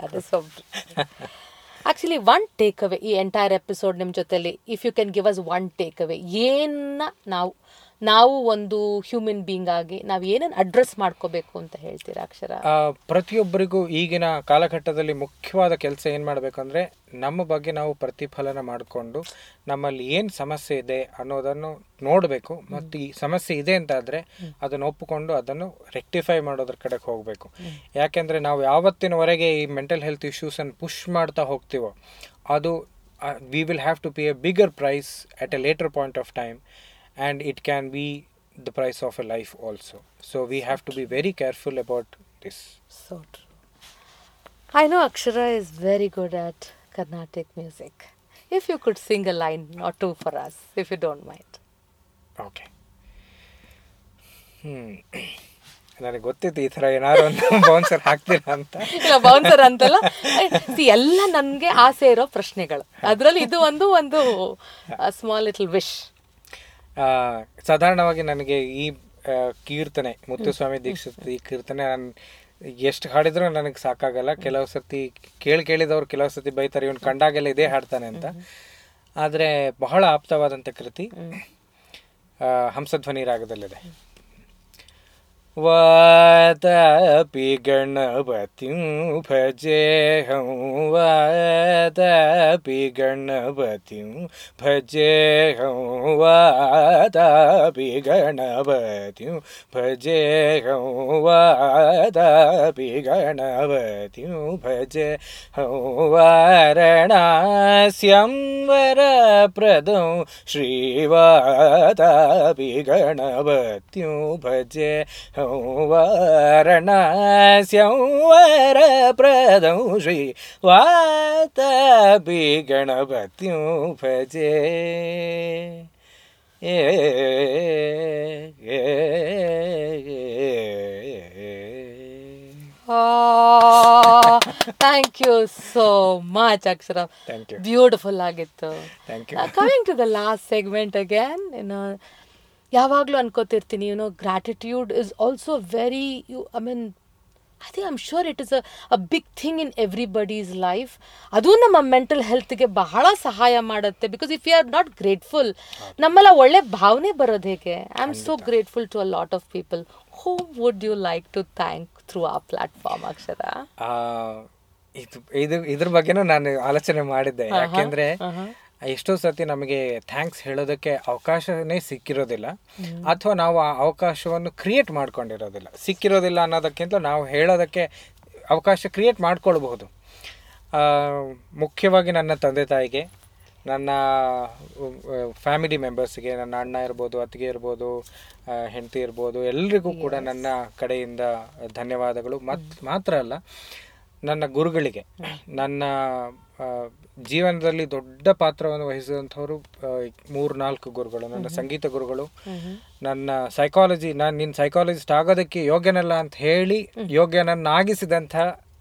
actually one takeaway ಈ ಎಂಟೈರ್ ಎಪಿಸೋಡ್ ನಿಮ್ಮ ಜೊತೆಲಿ, if you can give us one takeaway, ಏನ ನಾವು ಒಂದು ಹ್ಯೂಮನ್ ಬೀಯಿಂಗ್ ಆಗಿ ನಾವು ಏನೇನು ಅಡ್ರೆಸ್ ಮಾಡ್ಕೋಬೇಕು ಅಂತ ಹೇಳ್ತೀರಾ ಅಕ್ಷರ? ಪ್ರತಿಯೊಬ್ಬರಿಗೂ ಈಗಿನ ಕಾಲಘಟ್ಟದಲ್ಲಿ ಮುಖ್ಯವಾದ ಕೆಲಸ ಏನು ಮಾಡಬೇಕು ಅಂದರೆ, ನಮ್ಮ ಬಗ್ಗೆ ನಾವು ಪ್ರತಿಫಲನ ಮಾಡಿಕೊಂಡು ನಮ್ಮಲ್ಲಿ ಏನು ಸಮಸ್ಯೆ ಇದೆ ಅನ್ನೋದನ್ನು ನೋಡಬೇಕು. ಮತ್ತು ಈ ಸಮಸ್ಯೆ ಇದೆ ಅಂತ ಆದರೆ ಅದನ್ನು ಒಪ್ಪಿಕೊಂಡು ಅದನ್ನು ರೆಕ್ಟಿಫೈ ಮಾಡೋದ್ರ ಕಡೆಗೆ ಹೋಗಬೇಕು. ಯಾಕೆಂದರೆ ನಾವು ಯಾವತ್ತಿನವರೆಗೆ ಈ ಮೆಂಟಲ್ ಹೆಲ್ತ್ ಇಶ್ಯೂಸನ್ನು ಪುಷ್ ಮಾಡ್ತಾ ಹೋಗ್ತೀವೋ ಅದು we will have to pay a bigger price at a later point of time. And it can be the price of a life also. So we have to be very careful about this. So true. I know Akshara is very good at Carnatic music. If you could sing a line or two for us, if you don't mind. Okay. ನನಗೆ ಗೊತ್ತಿತ್ತು ಈ ಥರ ಏನಾದ್ರು ಒಂದು bouncer ಹಾಕ್ತೀರಾ ಅಂತ. ಇಲ್ಲ, bouncer ಅಂತಲ್ಲ, ಎಲ್ಲ ನನಗೆ ಆಸೆ ಇರೋ ಪ್ರಶ್ನೆಗಳು. ಅದರಲ್ಲಿ ಇದು ಒಂದು ಸ್ಮಾಲ್ ಲಿಟಲ್ ವಿಶ್. ಸಾಧಾರಣವಾಗಿ ನನಗೆ ಈ ಕೀರ್ತನೆ, ಮುತ್ತುಸ್ವಾಮಿ ದೀಕ್ಷಿತ್ ಈ ಕೀರ್ತನೆ ನಾನು ಎಷ್ಟು ಹಾಡಿದ್ರೂ ನನಗೆ ಸಾಕಾಗಲ್ಲ. ಕೆಲವು ಸರ್ತಿ ಕೇಳಿದವ್ರು ಕೆಲವು ಸರ್ತಿ ಬೈತಾರೆ, ಇವನು ಕಂಡಾಗೆಲ್ಲ ಇದೇ ಹಾಡ್ತಾನೆ ಅಂತ. ಆದರೆ ಬಹಳ ಆಪ್ತವಾದಂಥ ಕೃತಿ ಹಂಸಧ್ವನಿ ರಾಗದಲ್ಲಿದೆ. ವಾತಾಪಿ ಗಣಪತಿಂ ಭಜೇಹಂ ವಾತಾಪಿ ಗಣಪತಿಂ ಭಜೇಹಂ ವಾತಾಪಿ ಗಣಪತಿಂ ಭಜೇಹಂ ವಾತಾಪಿ ಗಣಪತಿಂ ಭಜೇಹಂ ವಾರಣಾಸ್ಯಂ ವರಪ್ರದಂ ಶ್ರೀವಾತಾಪಿ ಗಣಪತಿಂ ಭಜೆ ವಾರಣಾಸ್ಯಂ ವರಪ್ರದಂ ಶ್ರೀ ವಾತಾಪಿ ಗಣಪತಿಂ ಭಜೆ. Thank you so much Akshara. Beautiful ಆಗಿತ್ತು. Coming to the last segment again, ಯಾವಾಗಲೂ ಅನ್ಕೋತಿರ್ತೀನಿ, gratitude is also very, I think I'm sure it is a big thing in everybody's life. ಅದು ನಮ್ಮ ಮೆಂಟಲ್ ಹೆಲ್ತ್ಗೆ ಬಹಳ ಸಹಾಯ ಮಾಡುತ್ತೆ. Because if you R not grateful, ನಮ್ಮೆಲ್ಲ ಒಳ್ಳೆ ಭಾವನೆ ಬರೋದು ಹೇಗೆ? I am so grateful to a lot of people. Who would you like to thank through ಆ ಪ್ಲಾಟ್ಫಾರ್ಮ್ ಅಕ್ಷರ? ಇದ್ರ ಬಗ್ಗೆನೂ ನಾನು ಆಲೋಚನೆ ಮಾಡಿದ್ದೆ. ಯಾಕೆಂದ್ರೆ ಎಷ್ಟೋ ಸರ್ತಿ ನಮಗೆ ಥ್ಯಾಂಕ್ಸ್ ಹೇಳೋದಕ್ಕೆ ಅವಕಾಶನೇ ಸಿಕ್ಕಿರೋದಿಲ್ಲ, ಅಥವಾ ನಾವು ಆ ಅವಕಾಶವನ್ನು ಕ್ರಿಯೇಟ್ ಮಾಡ್ಕೊಂಡಿರೋದಿಲ್ಲ. ಸಿಕ್ಕಿರೋದಿಲ್ಲ ಅನ್ನೋದಕ್ಕಿಂತ ನಾವು ಹೇಳೋದಕ್ಕೆ ಅವಕಾಶ ಕ್ರಿಯೇಟ್ ಮಾಡ್ಕೊಳ್ಬಹುದು. ಮುಖ್ಯವಾಗಿ ನನ್ನ ತಂದೆ ತಾಯಿಗೆ, ನನ್ನ ಫ್ಯಾಮಿಲಿ ಮೆಂಬರ್ಸ್ಗೆ, ನನ್ನ ಅಣ್ಣ ಇರ್ಬೋದು, ಅತ್ತಿಗೆ ಇರ್ಬೋದು, ಹೆಂಡತಿ ಇರ್ಬೋದು, ಎಲ್ರಿಗೂ ಕೂಡ ನನ್ನ ಕಡೆಯಿಂದ ಧನ್ಯವಾದಗಳು. ಮಾತ್ರ ಅಲ್ಲ, ನನ್ನ ಗುರುಗಳಿಗೆ, ನನ್ನ ಜೀವನದಲ್ಲಿ ದೊಡ್ಡ ಪಾತ್ರವನ್ನು ವಹಿಸಿದಂಥವರು 3-4 ಗುರುಗಳು. ನನ್ನ ಸಂಗೀತ ಗುರುಗಳು, ನನ್ನ ಸೈಕಾಲಜಿ, ನಾನು ನಿನ್ನ ಸೈಕಾಲಜಿಸ್ಟ್ ಆಗೋದಕ್ಕೆ ಯೋಗ್ಯನಲ್ಲ ಅಂತ ಹೇಳಿ ಯೋಗ್ಯನನ್ನಾಗಿಸಿದಂಥ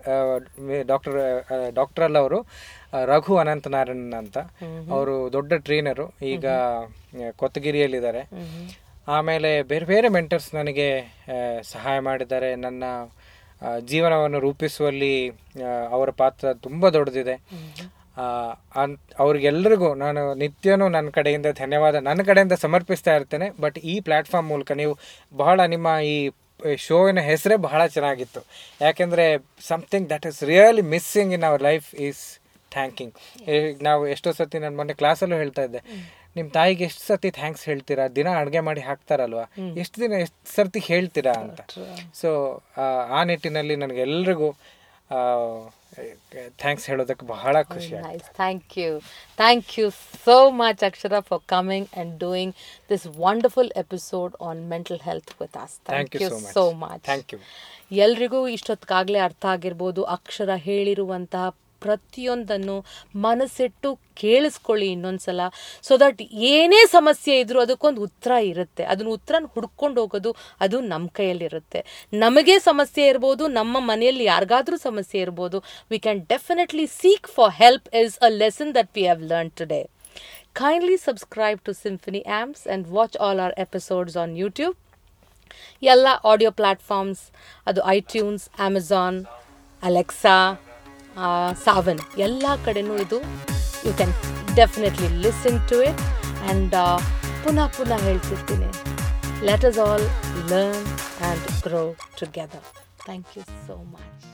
ಡಾಕ್ಟರ್ ಅಲ್ಲ ಅವರು, ರಘು ಅನಂತನಾರಾಯಣ್ ಅಂತ. ಅವರು ದೊಡ್ಡ ಟ್ರೈನರು, ಈಗ ಕೊತ್ತಗಿರಿಯಲ್ಲಿದ್ದಾರೆ. ಆಮೇಲೆ ಬೇರೆ ಬೇರೆ ಮೆಂಟರ್ಸ್ ನನಗೆ ಸಹಾಯ ಮಾಡಿದ್ದಾರೆ. ನನ್ನ ಜೀವನವನ್ನು ರೂಪಿಸುವಲ್ಲಿ ಅವರ ಪಾತ್ರ ತುಂಬ ದೊಡ್ಡದಿದೆ. ಅವ್ರಿಗೆಲ್ಲರಿಗೂ ನಾನು ನಿತ್ಯನೂ ನನ್ನ ಕಡೆಯಿಂದ ಸಮರ್ಪಿಸ್ತಾ ಇರ್ತೇನೆ. ಬಟ್ ಈ ಪ್ಲ್ಯಾಟ್ಫಾರ್ಮ್ ಮೂಲಕ ನೀವು ಬಹಳ, ನಿಮ್ಮ ಈ ಶೋವಿನ ಹೆಸರೇ ಬಹಳ ಚೆನ್ನಾಗಿತ್ತು. ಯಾಕೆಂದರೆ something that is really missing in our life is thanking. ನಾವು ಎಷ್ಟೋ ಸರ್ತಿ ನಾನು ಮೊನ್ನೆ ಕ್ಲಾಸಲ್ಲೂ ಹೇಳ್ತಾ ಇದ್ದೆ, ನಿಮ್ಮ ತಾಯಿಗೆ ಎಷ್ಟು ಸರ್ತಿ ಥ್ಯಾಂಕ್ಸ್ ಹೇಳ್ತೀರಾ, ದಿನ ಅಡುಗೆ ಮಾಡಿ ಹಾಕ್ತಾರಲ್ವಾ, ಎಷ್ಟು ಸರ್ತಿ ಹೇಳ್ತೀರಾ ಅಂತ. ಸೊ ಆ ನಿಟ್ಟಿನಲ್ಲಿ ನನಗೆಲ್ರಿಗೂ ಥ್ಯಾಂಕ್ಸ್ ಹೇಳೋದಕ್ಕೆ ಬಹಳ ಖುಷಿ ಆಯ್ತು. Thank you so much, Akshara, for coming and doing this wonderful episode on mental health with us. Thank you so much. Thank you. ಎಲ್ರಿಗೂ ಇಷ್ಟೊತ್ತಿಗಾಗಲೇ ಅರ್ಥ ಆಗಿರ್ಬೋದು, ಅಕ್ಷರ ಹೇಳಿರುವಂತಹ ಪ್ರತಿಯೊಂದನ್ನು ಮನಸ್ಸಿಟ್ಟು ಕೇಳಿಸ್ಕೊಳ್ಳಿ ಇನ್ನೊಂದ್ಸಲ. ಸೊ ದಟ್ ಏನೇ ಸಮಸ್ಯೆ ಇದ್ರೂ ಅದಕ್ಕೊಂದು ಉತ್ತರ ಇರುತ್ತೆ. ಅದನ್ನ ಉತ್ತರನ ಹುಡ್ಕೊಂಡು ಹೋಗೋದು ಅದು ನಮ್ಮ ಕೈಯಲ್ಲಿರುತ್ತೆ. ನಮಗೆ ಸಮಸ್ಯೆ ಇರ್ಬೋದು, ನಮ್ಮ ಮನೆಯಲ್ಲಿ ಯಾರಿಗಾದ್ರೂ ಸಮಸ್ಯೆ ಇರ್ಬೋದು. We can definitely seek for help is a lesson that we have learn today. Kindly subscribe to Symphony Amps and watch all our episodes on YouTube. ಎಲ್ಲ ಆಡಿಯೋ ಪ್ಲ್ಯಾಟ್ಫಾರ್ಮ್ಸ್, ಅದು ಐಟ್ಯೂನ್ಸ್, ಅಮೆಝಾನ್, ಅಲೆಕ್ಸಾ, ಸಾವನ್, ಎಲ್ಲ ಕಡೆನೂ ಇದು you can definitely listen to it. And ಪುನಃ ಹೇಳ್ತಿರ್ತೀನಿ, let us all learn and grow together. Thank you so much.